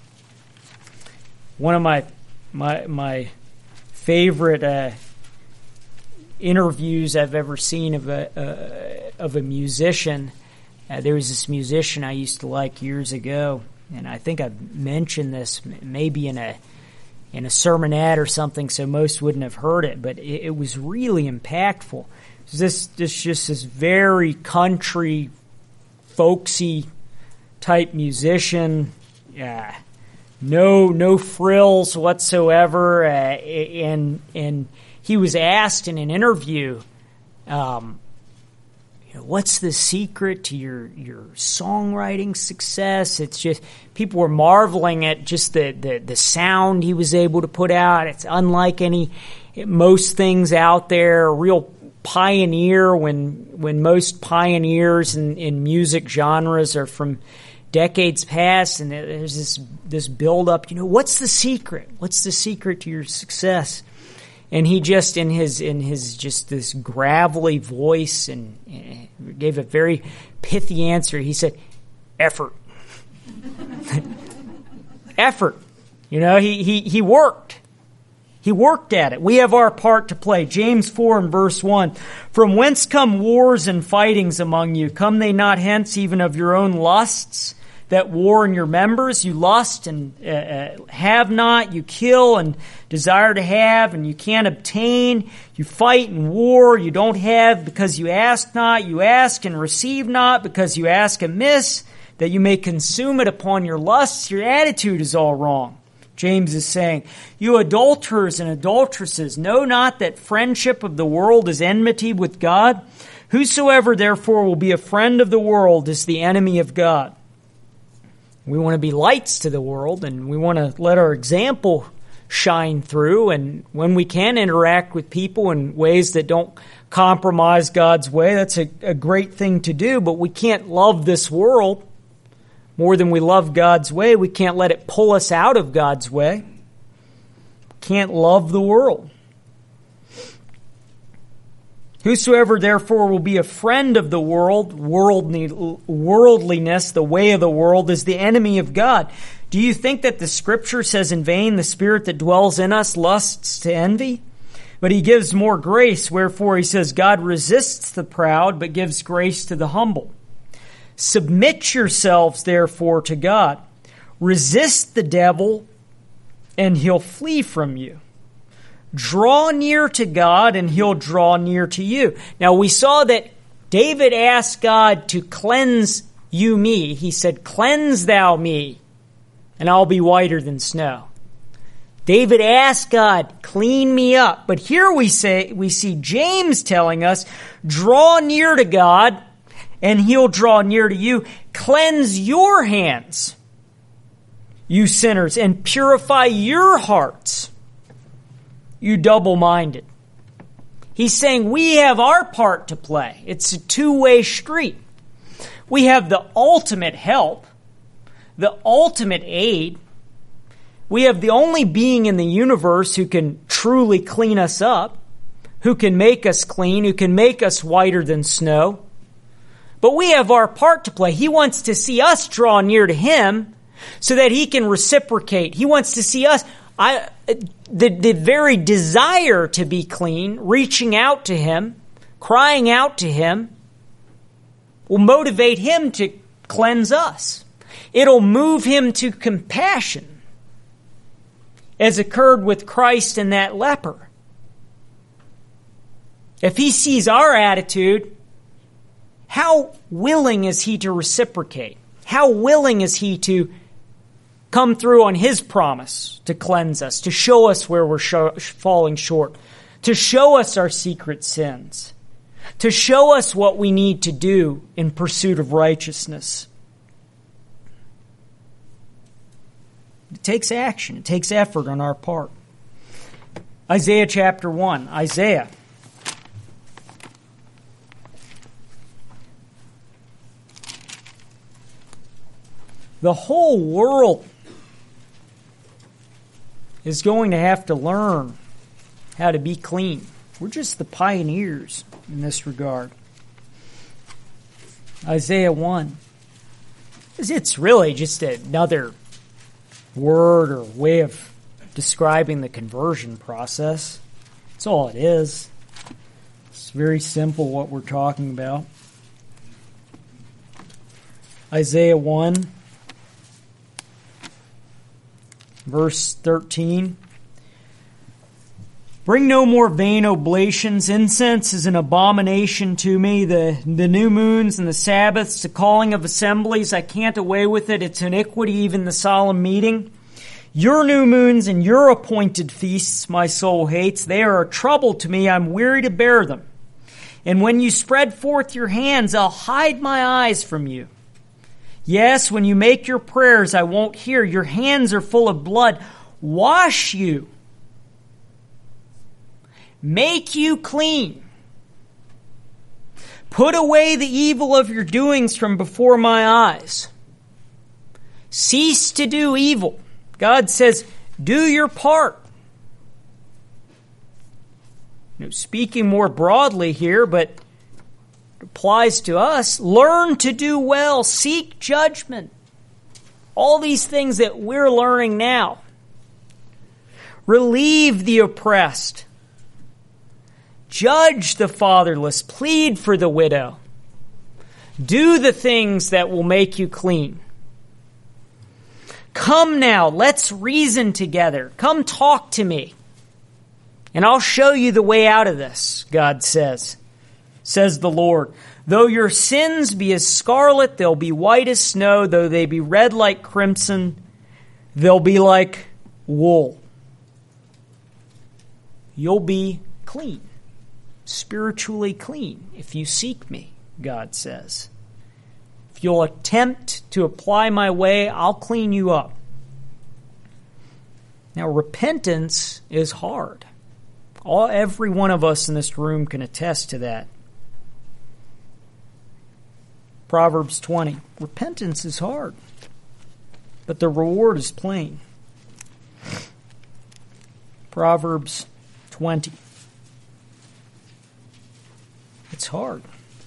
One of my my my favorite uh, interviews I've ever seen of a uh, of a musician. Uh, there was this musician I used to like years ago, and I think I've mentioned this maybe in a in a sermonette or something, so most wouldn't have heard it. But it, it was really impactful. This this just this very country, folksy type musician, yeah, no no frills whatsoever, uh, and and he was asked in an interview, um, you know, what's the secret to your your songwriting success? It's just people were marveling at just the the the sound he was able to put out. It's unlike any most things out there. A real pioneer when when most pioneers in, in music genres are from decades past, and there's this this build up. You know, what's the secret? What's the secret to your success? And he just in his in his just this gravelly voice and uh, gave a very pithy answer. He said, "Effort, effort." You know, he he he worked. He worked at it. We have our part to play. James four and verse one. From whence come wars and fightings among you? Come they not hence even of your own lusts that war in your members? You lust and uh, have not. You kill and desire to have, and you can't obtain. You fight and war. You don't have because you ask not. You ask and receive not because you ask amiss, that you may consume it upon your lusts. Your attitude is all wrong. James is saying, you adulterers and adulteresses, know not that friendship of the world is enmity with God? Whosoever therefore will be a friend of the world is the enemy of God. We want to be lights to the world, and we want to let our example shine through, and when we can interact with people in ways that don't compromise God's way, that's a, a great thing to do, but we can't love this world more than we love God's way. We can't let it pull us out of God's way. Can't love the world. Whosoever therefore will be a friend of the world, worldly, worldliness, the way of the world, is the enemy of God. Do you think that the Scripture says in vain, the Spirit that dwells in us lusts to envy? But he gives more grace, wherefore he says, God resists the proud, but gives grace to the humble. Submit yourselves, therefore, to God. Resist the devil, and he'll flee from you. Draw near to God, and he'll draw near to you. Now, we saw that David asked God to cleanse you, me. He said, cleanse thou me, and I'll be whiter than snow. David asked God, clean me up. But here we say we see James telling us, draw near to God, and he'll draw near to you. Cleanse your hands, you sinners, and purify your hearts, you double-minded. He's saying we have our part to play. It's a two-way street. We have the ultimate help, the ultimate aid. We have the only being in the universe who can truly clean us up, who can make us clean, who can make us whiter than snow. But we have our part to play. He wants to see us draw near to him, so that he can reciprocate. He wants to see us. I, the, the very desire to be clean, reaching out to him, crying out to him, will motivate him to cleanse us. It'll move him to compassion, as occurred with Christ and that leper. If he sees our attitude, how willing is he to reciprocate? How willing is he to come through on his promise to cleanse us, to show us where we're show, falling short, to show us our secret sins, to show us what we need to do in pursuit of righteousness? It takes action. It takes effort on our part. Isaiah chapter one. Isaiah. The whole world is going to have to learn how to be clean. We're just the pioneers in this regard. Isaiah one. It's really just another word or way of describing the conversion process. That's all it is. It's very simple what we're talking about. Isaiah one, verse thirteen. Bring no more vain oblations. Incense is an abomination to me. The, the new moons and the Sabbaths, the calling of assemblies, I can't away with it. It's iniquity, even the solemn meeting. Your new moons and your appointed feasts my soul hates. They are a trouble to me. I'm weary to bear them. And when you spread forth your hands, I'll hide my eyes from you. Yes, when you make your prayers, I won't hear. Your hands are full of blood. Wash you. Make you clean. Put away the evil of your doings from before my eyes. Cease to do evil. God says, do your part. You know, speaking more broadly here, but it applies to us. Learn to do well. Seek judgment. All these things that we're learning now. Relieve the oppressed. Judge the fatherless. Plead for the widow. Do the things that will make you clean. Come now, let's reason together. Come talk to me. And I'll show you the way out of this, God says. Says the Lord. Though your sins be as scarlet, they'll be white as snow. Though they be red like crimson, they'll be like wool. You'll be clean. Spiritually clean if you seek me, God says. If you'll attempt to apply my way, I'll clean you up. Now, repentance is hard. All, every one of us in this room can attest to that. Proverbs twenty. Repentance is hard, but the reward is plain. Proverbs twenty. It's hard.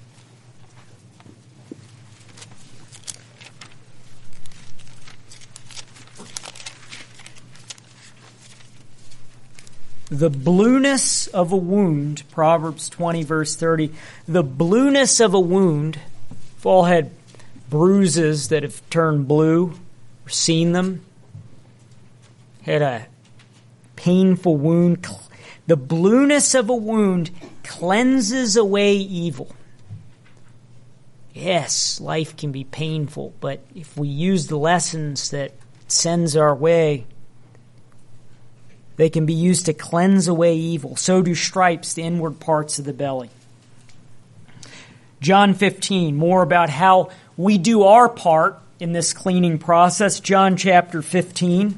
The blueness of a wound, Proverbs twenty, verse thirty, the blueness of a wound, we've all had bruises that have turned blue, or seen them, had a painful wound. The blueness of a wound cleanses away evil. Yes, life can be painful, but if we use the lessons that it sends our way, they can be used to cleanse away evil. So do stripes, the inward parts of the belly. John fifteen, more about how we do our part in this cleaning process. John chapter fifteen.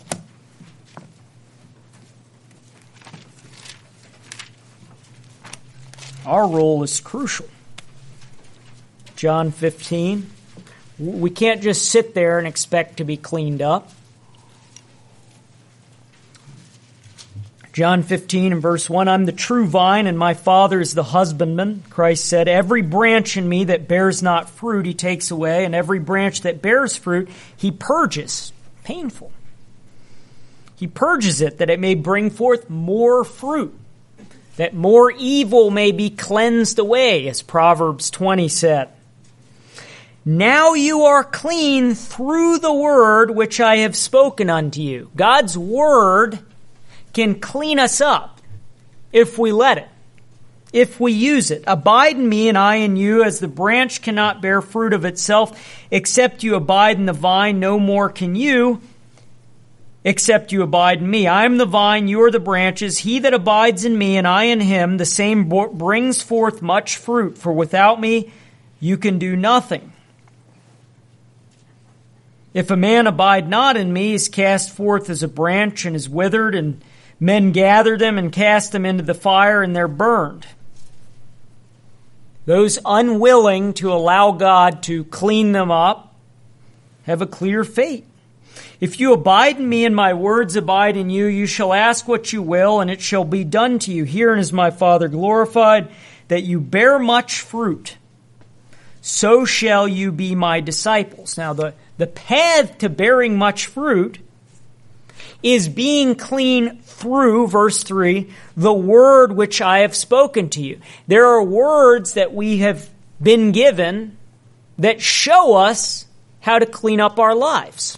Our role is crucial. John fifteen. We can't just sit there and expect to be cleaned up. John fifteen and verse one, I'm the true vine and my Father is the husbandman. Christ said, every branch in me that bears not fruit he takes away, and every branch that bears fruit he purges. Painful. He purges it that it may bring forth more fruit, that more evil may be cleansed away, as Proverbs twenty said. Now you are clean through the word which I have spoken unto you. God's word can clean us up if we let it, if we use it. Abide in me and I in you, as the branch cannot bear fruit of itself, except you abide in the vine, no more can you, except you abide in me. I am the vine, you are the branches. He that abides in me and I in him, the same brings forth much fruit, for without me you can do nothing. If a man abide not in me, he is cast forth as a branch and is withered, and men gather them and cast them into the fire, and they're burned. Those unwilling to allow God to clean them up have a clear fate. If you abide in me and my words abide in you, you shall ask what you will, and it shall be done to you. Herein is my Father glorified, that you bear much fruit. So shall you be my disciples. Now, the, the path to bearing much fruit is being clean through, verse three, the word which I have spoken to you. There are words that we have been given that show us how to clean up our lives.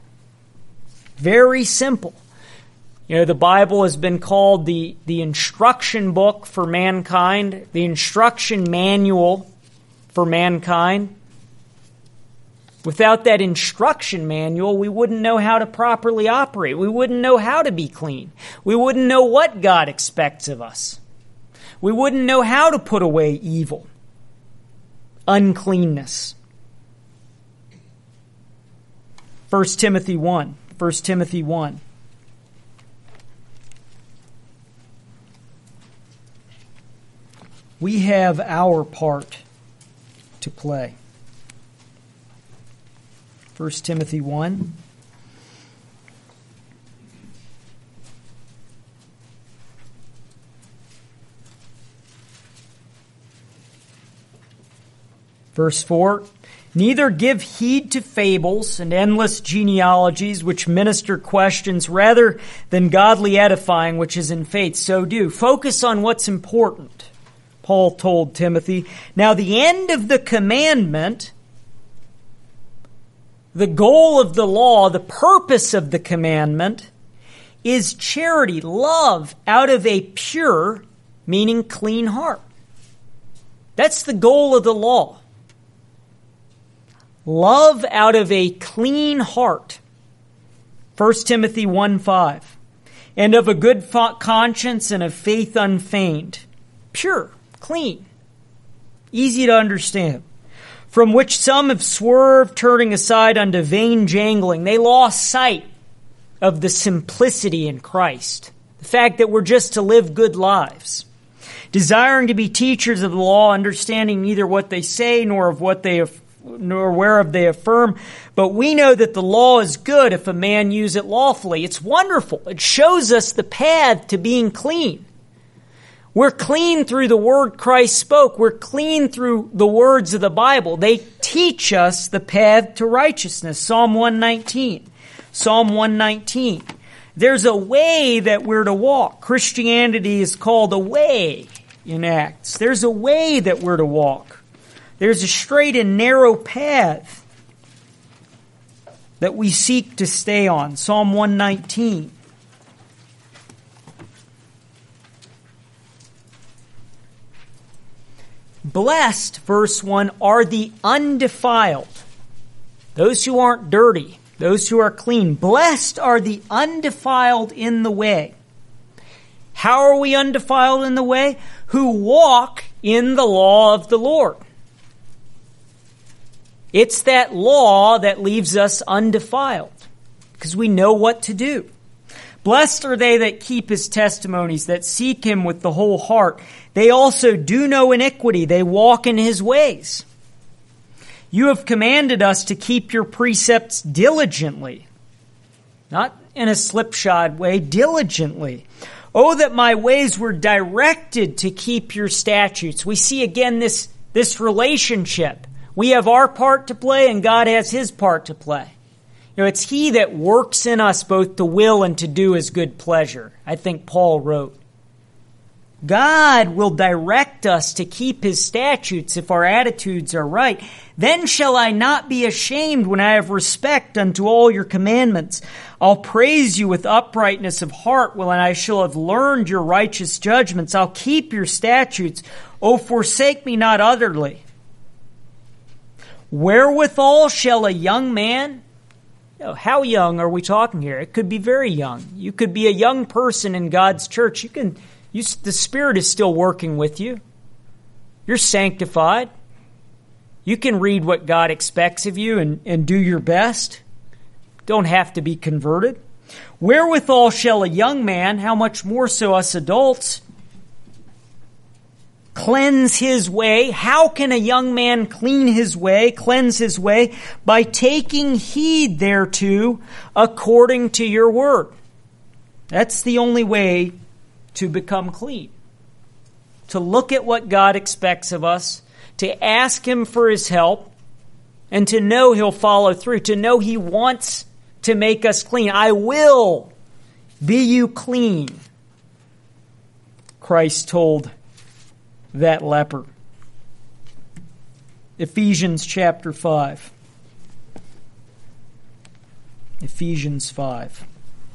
Very simple. You know, the Bible has been called the, the instruction book for mankind, the instruction manual for mankind. Without that instruction manual, we wouldn't know how to properly operate. We wouldn't know how to be clean. We wouldn't know what God expects of us. We wouldn't know how to put away evil, uncleanness. First Timothy one. First Timothy one. We have our part to play. First Timothy one. Verse four. Neither give heed to fables and endless genealogies which minister questions rather than godly edifying which is in faith. So do. Focus on what's important, Paul told Timothy. Now the end of the commandment, the goal of the law, the purpose of the commandment is charity, love out of a pure, meaning clean heart. That's the goal of the law. Love out of a clean heart. First Timothy one five. And of a good conscience and of faith unfeigned. Pure, clean, easy to understand. From which some have swerved, turning aside unto vain jangling. They lost sight of the simplicity in Christ. The fact that we're just to live good lives. Desiring to be teachers of the law, understanding neither what they say nor of what they have nor whereof they affirm. But we know that the law is good if a man use it lawfully. It's wonderful. It shows us the path to being clean. We're clean through the word Christ spoke. We're clean through the words of the Bible. They teach us the path to righteousness. Psalm one nineteen. Psalm one nineteen. There's a way that we're to walk. Christianity is called a way in Acts. There's a way that we're to walk. There's a straight and narrow path that we seek to stay on. Psalm one nineteen. Blessed, verse one, are the undefiled. Those who aren't dirty. Those who are clean. Blessed are the undefiled in the way. How are we undefiled in the way? Who walk in the law of the Lord. It's that law that leaves us undefiled because we know what to do. Blessed are they that keep his testimonies, that seek him with the whole heart. They also do no iniquity. They walk in his ways. You have commanded us to keep your precepts diligently. Not in a slipshod way, diligently. Oh, that my ways were directed to keep your statutes. We see again this, this relationship. We have our part to play and God has his part to play. You know, it's he that works in us both to will and to do his good pleasure. I think Paul wrote. God will direct us to keep his statutes if our attitudes are right. Then shall I not be ashamed when I have respect unto all your commandments. I'll praise you with uprightness of heart when I shall have learned your righteous judgments. I'll keep your statutes. O forsake me not utterly. Wherewithal shall a young man... How young are we talking here? It could be very young. You could be a young person in God's church. You can, you, the Spirit is still working with you. You're sanctified. You can read what God expects of you and, and do your best. Don't have to be converted. Wherewithal shall a young man, how much more so us adults, cleanse his way? How can a young man clean his way, cleanse his way? By taking heed thereto according to your word. That's the only way to become clean. To look at what God expects of us, to ask him for his help, and to know he'll follow through, to know he wants to make us clean. I will be you clean, Christ told that leper. Ephesians chapter five. Ephesians five.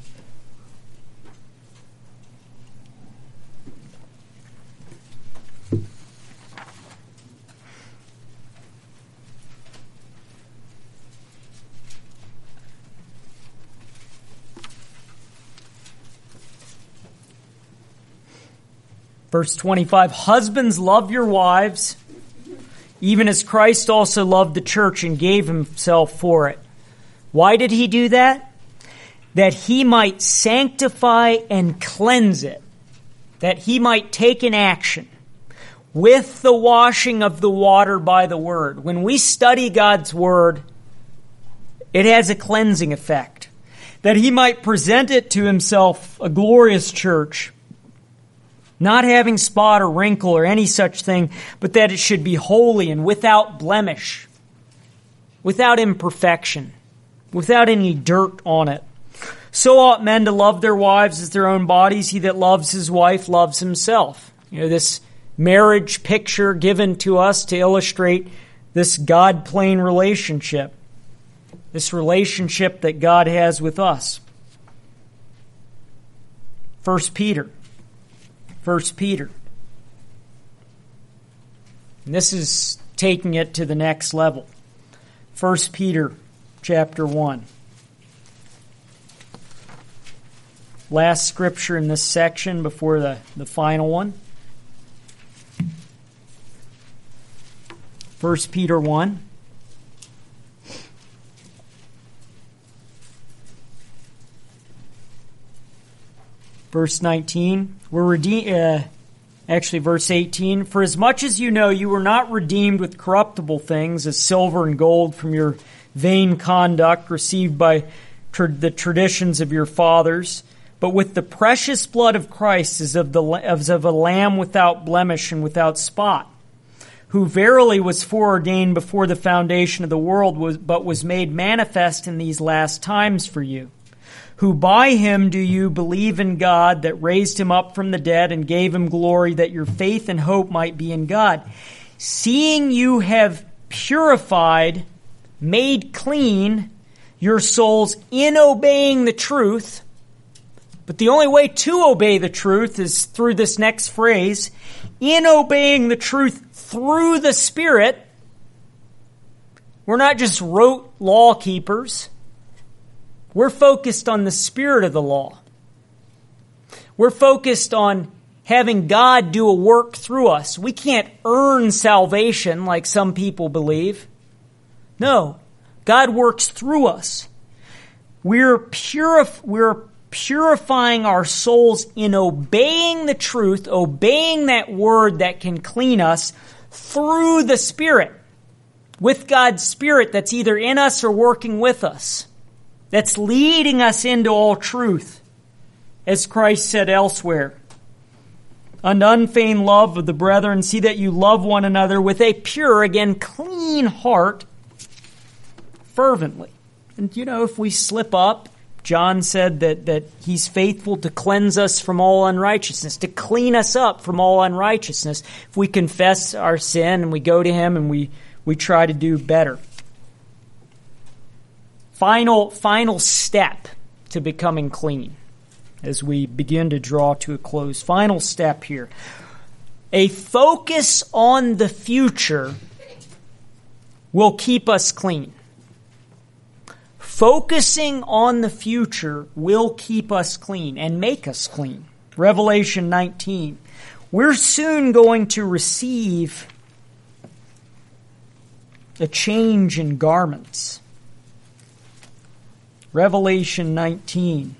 Verse twenty-five, husbands, love your wives, even as Christ also loved the church and gave himself for it. Why did he do that? That he might sanctify and cleanse it. That he might take an action with the washing of the water by the word. When we study God's word, it has a cleansing effect. That he might present it to himself, a glorious church, not having spot or wrinkle or any such thing, but that it should be holy and without blemish, without imperfection, without any dirt on it. So ought men to love their wives as their own bodies. He that loves his wife loves himself. You know, this marriage picture given to us to illustrate this God-plane relationship, this relationship that God has with us. First Peter. First Peter. And this is taking it to the next level. First Peter chapter one. Last scripture in this section before the, the final one. First Peter one. Verse nineteen, we're redeemed, uh, actually verse eighteen, for as much as you know you were not redeemed with corruptible things as silver and gold from your vain conduct received by tra- the traditions of your fathers, but with the precious blood of Christ as of, the, as of a lamb without blemish and without spot, who verily was foreordained before the foundation of the world, was, but was made manifest in these last times for you. Who by him do you believe in God that raised him up from the dead and gave him glory, that your faith and hope might be in God. Seeing you have purified, made clean your souls in obeying the truth. But the only way to obey the truth is through this next phrase, in obeying the truth through the Spirit. We're not just rote law keepers. We're focused on the spirit of the law. We're focused on having God do a work through us. We can't earn salvation like some people believe. No, God works through us. We're purif- we're purifying our souls in obeying the truth, obeying that word that can clean us through the Spirit, with God's Spirit that's either in us or working with us, that's leading us into all truth. as Christ said elsewhere, "An unfeigned love of the brethren, see that you love one another with a pure," again, clean heart, fervently. And, you know, if we slip up, John said that, that he's faithful to cleanse us from all unrighteousness, to clean us up from all unrighteousness. If we confess our sin and we go to him and we, we try to do better. Final, final step to becoming clean as we begin to draw to a close. Final step here. A focus on the future will keep us clean. Focusing on the future will keep us clean and make us clean. Revelation nineteen. We're soon going to receive a change in garments. Revelation nineteen.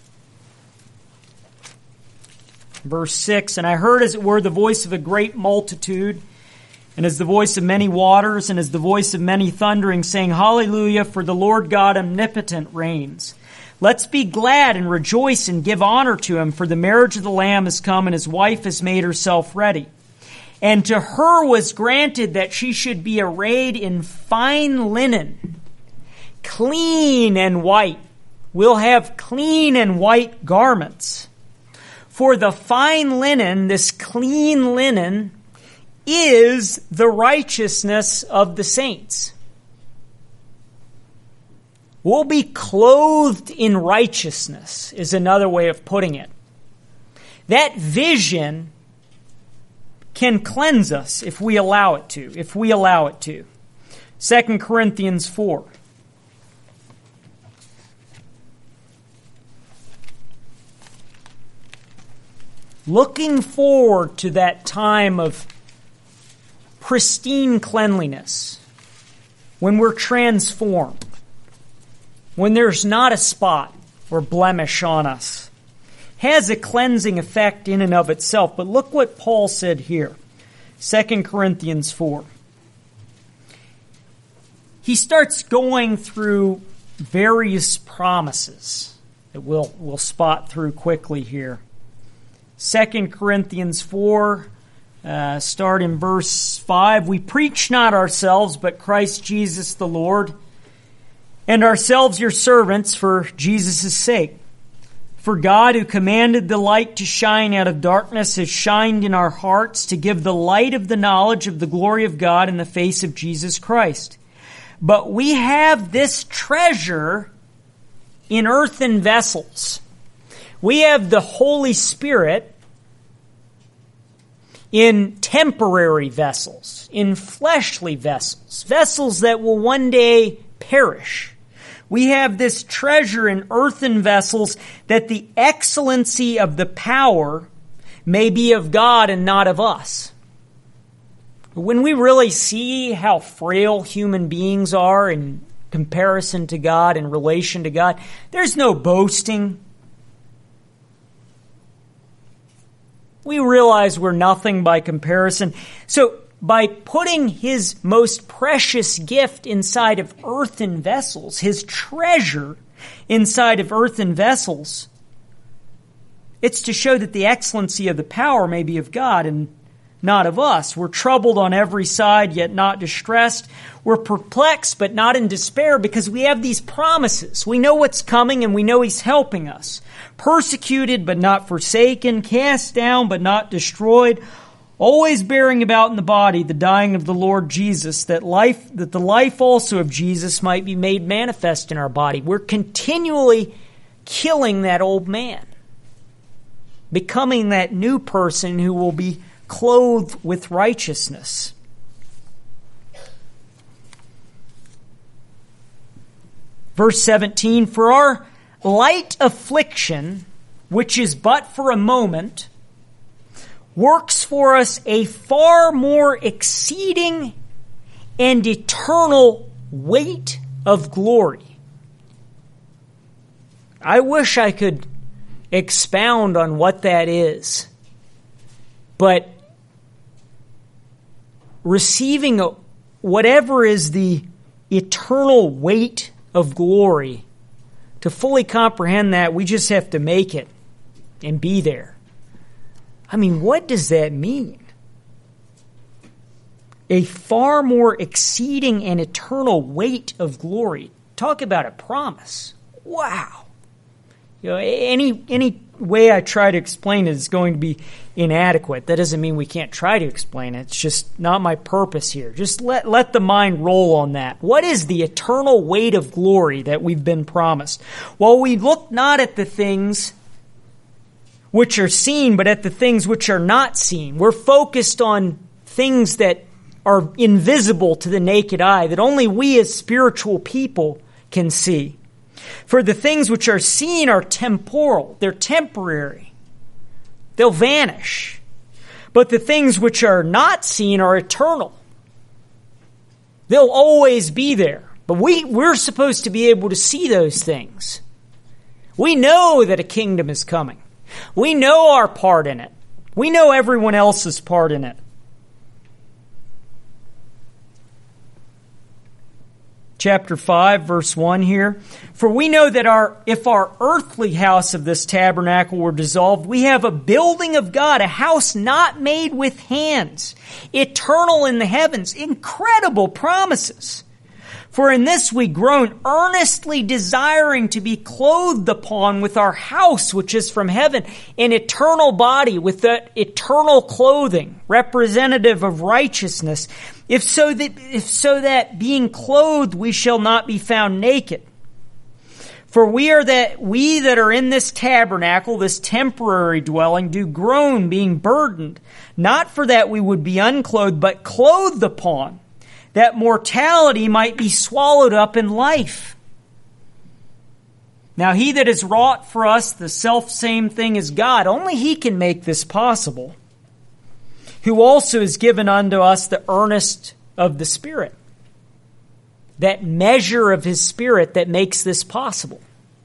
Verse six, "And I heard as it were the voice of a great multitude, and as the voice of many waters, and as the voice of many thundering, saying, Hallelujah, for the Lord God omnipotent reigns. Let's be glad and rejoice and give honor to him, for the marriage of the Lamb has come, and his wife has made herself ready. And to her was granted that she should be arrayed in fine linen, clean and white." We'll have clean and white garments. For the fine linen, this clean linen, is the righteousness of the saints. We'll be clothed in righteousness, is another way of putting it. That vision can cleanse us if we allow it to, if we allow it to. Second Corinthians four. Looking forward to that time of pristine cleanliness, when we're transformed, when there's not a spot or blemish on us, has a cleansing effect in and of itself. But look what Paul said here, Second Corinthians four. He starts going through various promises that we'll, we'll spot through quickly here. Second Corinthians four, uh, start in verse five. "We preach not ourselves, but Christ Jesus the Lord, and ourselves your servants for Jesus' sake. For God, who commanded the light to shine out of darkness, has shined in our hearts to give the light of the knowledge of the glory of God in the face of Jesus Christ. But we have this treasure in earthen vessels." We have the Holy Spirit in temporary vessels, in fleshly vessels, vessels that will one day perish. We have this treasure in earthen vessels, that the excellency of the power may be of God and not of us. When we really see how frail human beings are in comparison to God, in relation to God, there's no boasting. We realize we're nothing by comparison. So by putting his most precious gift inside of earthen vessels, his treasure inside of earthen vessels, it's to show that the excellency of the power may be of God and not of us. We're troubled on every side, yet not distressed. We're perplexed, but not in despair, because we have these promises. We know what's coming, and we know he's helping us. Persecuted, but not forsaken. Cast down, but not destroyed. Always bearing about in the body the dying of the Lord Jesus, that life, that the life also of Jesus might be made manifest in our body. We're continually killing that old man, becoming that new person who will be clothed with righteousness. Verse seventeen, "For our light affliction, which is but for a moment, works for us a far more exceeding and eternal weight of glory." I wish I could expound on what that is, but receiving a, whatever is the eternal weight of glory, to fully comprehend that, we just have to make it and be there. I mean, what does that mean? A far more exceeding and eternal weight of glory. Talk about a promise. Wow. You know, any any way I try to explain it is going to be inadequate. That doesn't mean we can't try to explain it. It's just not my purpose here. Just let, let the mind roll on that. What is the eternal weight of glory that we've been promised? Well, we look not at the things which are seen, but at the things which are not seen. We're focused on things that are invisible to the naked eye, that only we as spiritual people can see. For the things which are seen are temporal. They're temporary. They'll vanish. But the things which are not seen are eternal. They'll always be there. But we, we're supposed to be able to see those things. We know that a kingdom is coming. We know our part in it. We know everyone else's part in it. Chapter five, verse one here. For we know that our if our earthly house of this tabernacle were dissolved, we have a building of God, a house not made with hands, eternal in the heavens. Incredible promises. For in this we groan, earnestly desiring to be clothed upon with our house which is from heaven, an eternal body with that eternal clothing, representative of righteousness, if so that if so that being clothed we shall not be found naked. For we are that we that are in this tabernacle, this temporary dwelling, do groan, being burdened, not for that we would be unclothed, but clothed upon, that mortality might be swallowed up in life. Now he that has wrought for us the selfsame thing as God, only he can make this possible, who also has given unto us the earnest of the Spirit, that measure of his Spirit that makes this possible.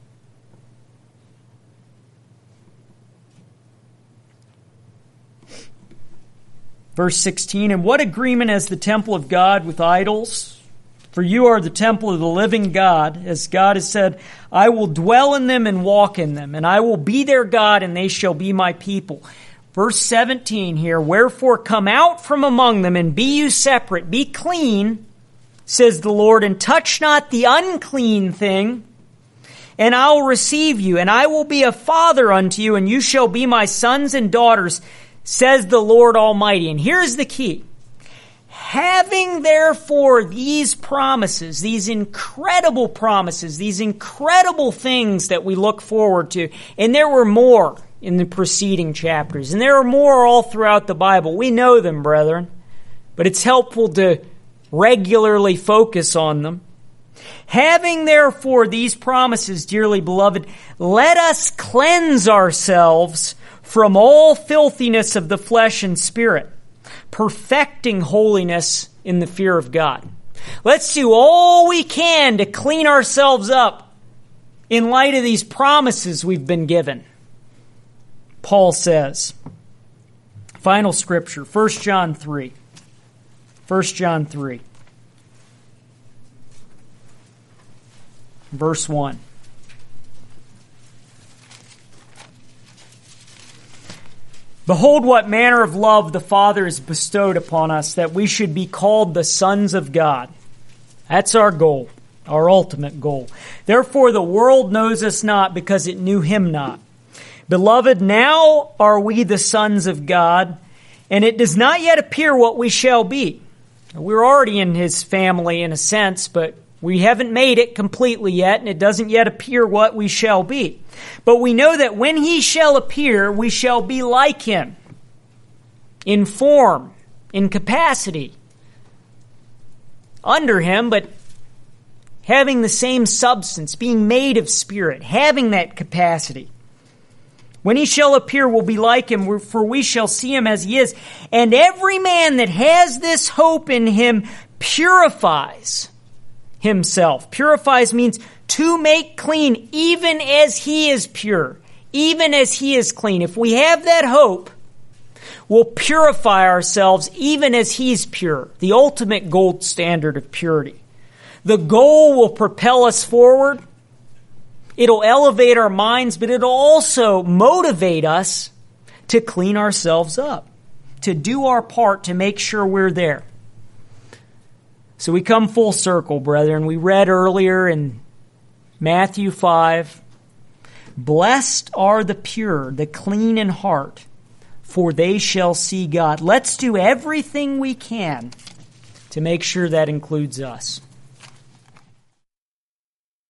Verse sixteen, and what agreement has the temple of God with idols? For you are the temple of the living God, as God has said, I will dwell in them and walk in them, and I will be their God, and they shall be my people. Verse seventeen here, wherefore come out from among them, and be you separate, be clean, says the Lord, and touch not the unclean thing, and I will receive you, and I will be a father unto you, and you shall be my sons and daughters, says the Lord Almighty. And here's the key. Having therefore these promises, these incredible promises, these incredible things that we look forward to, and there were more in the preceding chapters, and there are more all throughout the Bible. We know them, brethren, but it's helpful to regularly focus on them. Having therefore these promises, dearly beloved, let us cleanse ourselves from all filthiness of the flesh and spirit, perfecting holiness in the fear of God. Let's do all we can to clean ourselves up in light of these promises we've been given. Paul says, final scripture, First John three. First John three. Verse one. Behold, what manner of love the Father has bestowed upon us, that we should be called the sons of God. That's our goal, our ultimate goal. Therefore the world knows us not, because it knew him not. Beloved, now are we the sons of God, and it does not yet appear what we shall be. We're already in his family in a sense, but we haven't made it completely yet, and it doesn't yet appear what we shall be. But we know that when he shall appear, we shall be like him in form, in capacity, under him, but having the same substance, being made of spirit, having that capacity. When he shall appear, we'll be like him, for we shall see him as he is. And every man that has this hope in him purifies himself. Purifies means to make clean, even as he is pure, even as he is clean. If we have that hope, we'll purify ourselves even as he's pure, the ultimate gold standard of purity. The goal will propel us forward. It'll elevate our minds, but it'll also motivate us to clean ourselves up, to do our part to make sure we're there. So we come full circle, brethren. We read earlier in Matthew five, blessed are the pure, the clean in heart, for they shall see God. Let's do everything we can to make sure that includes us.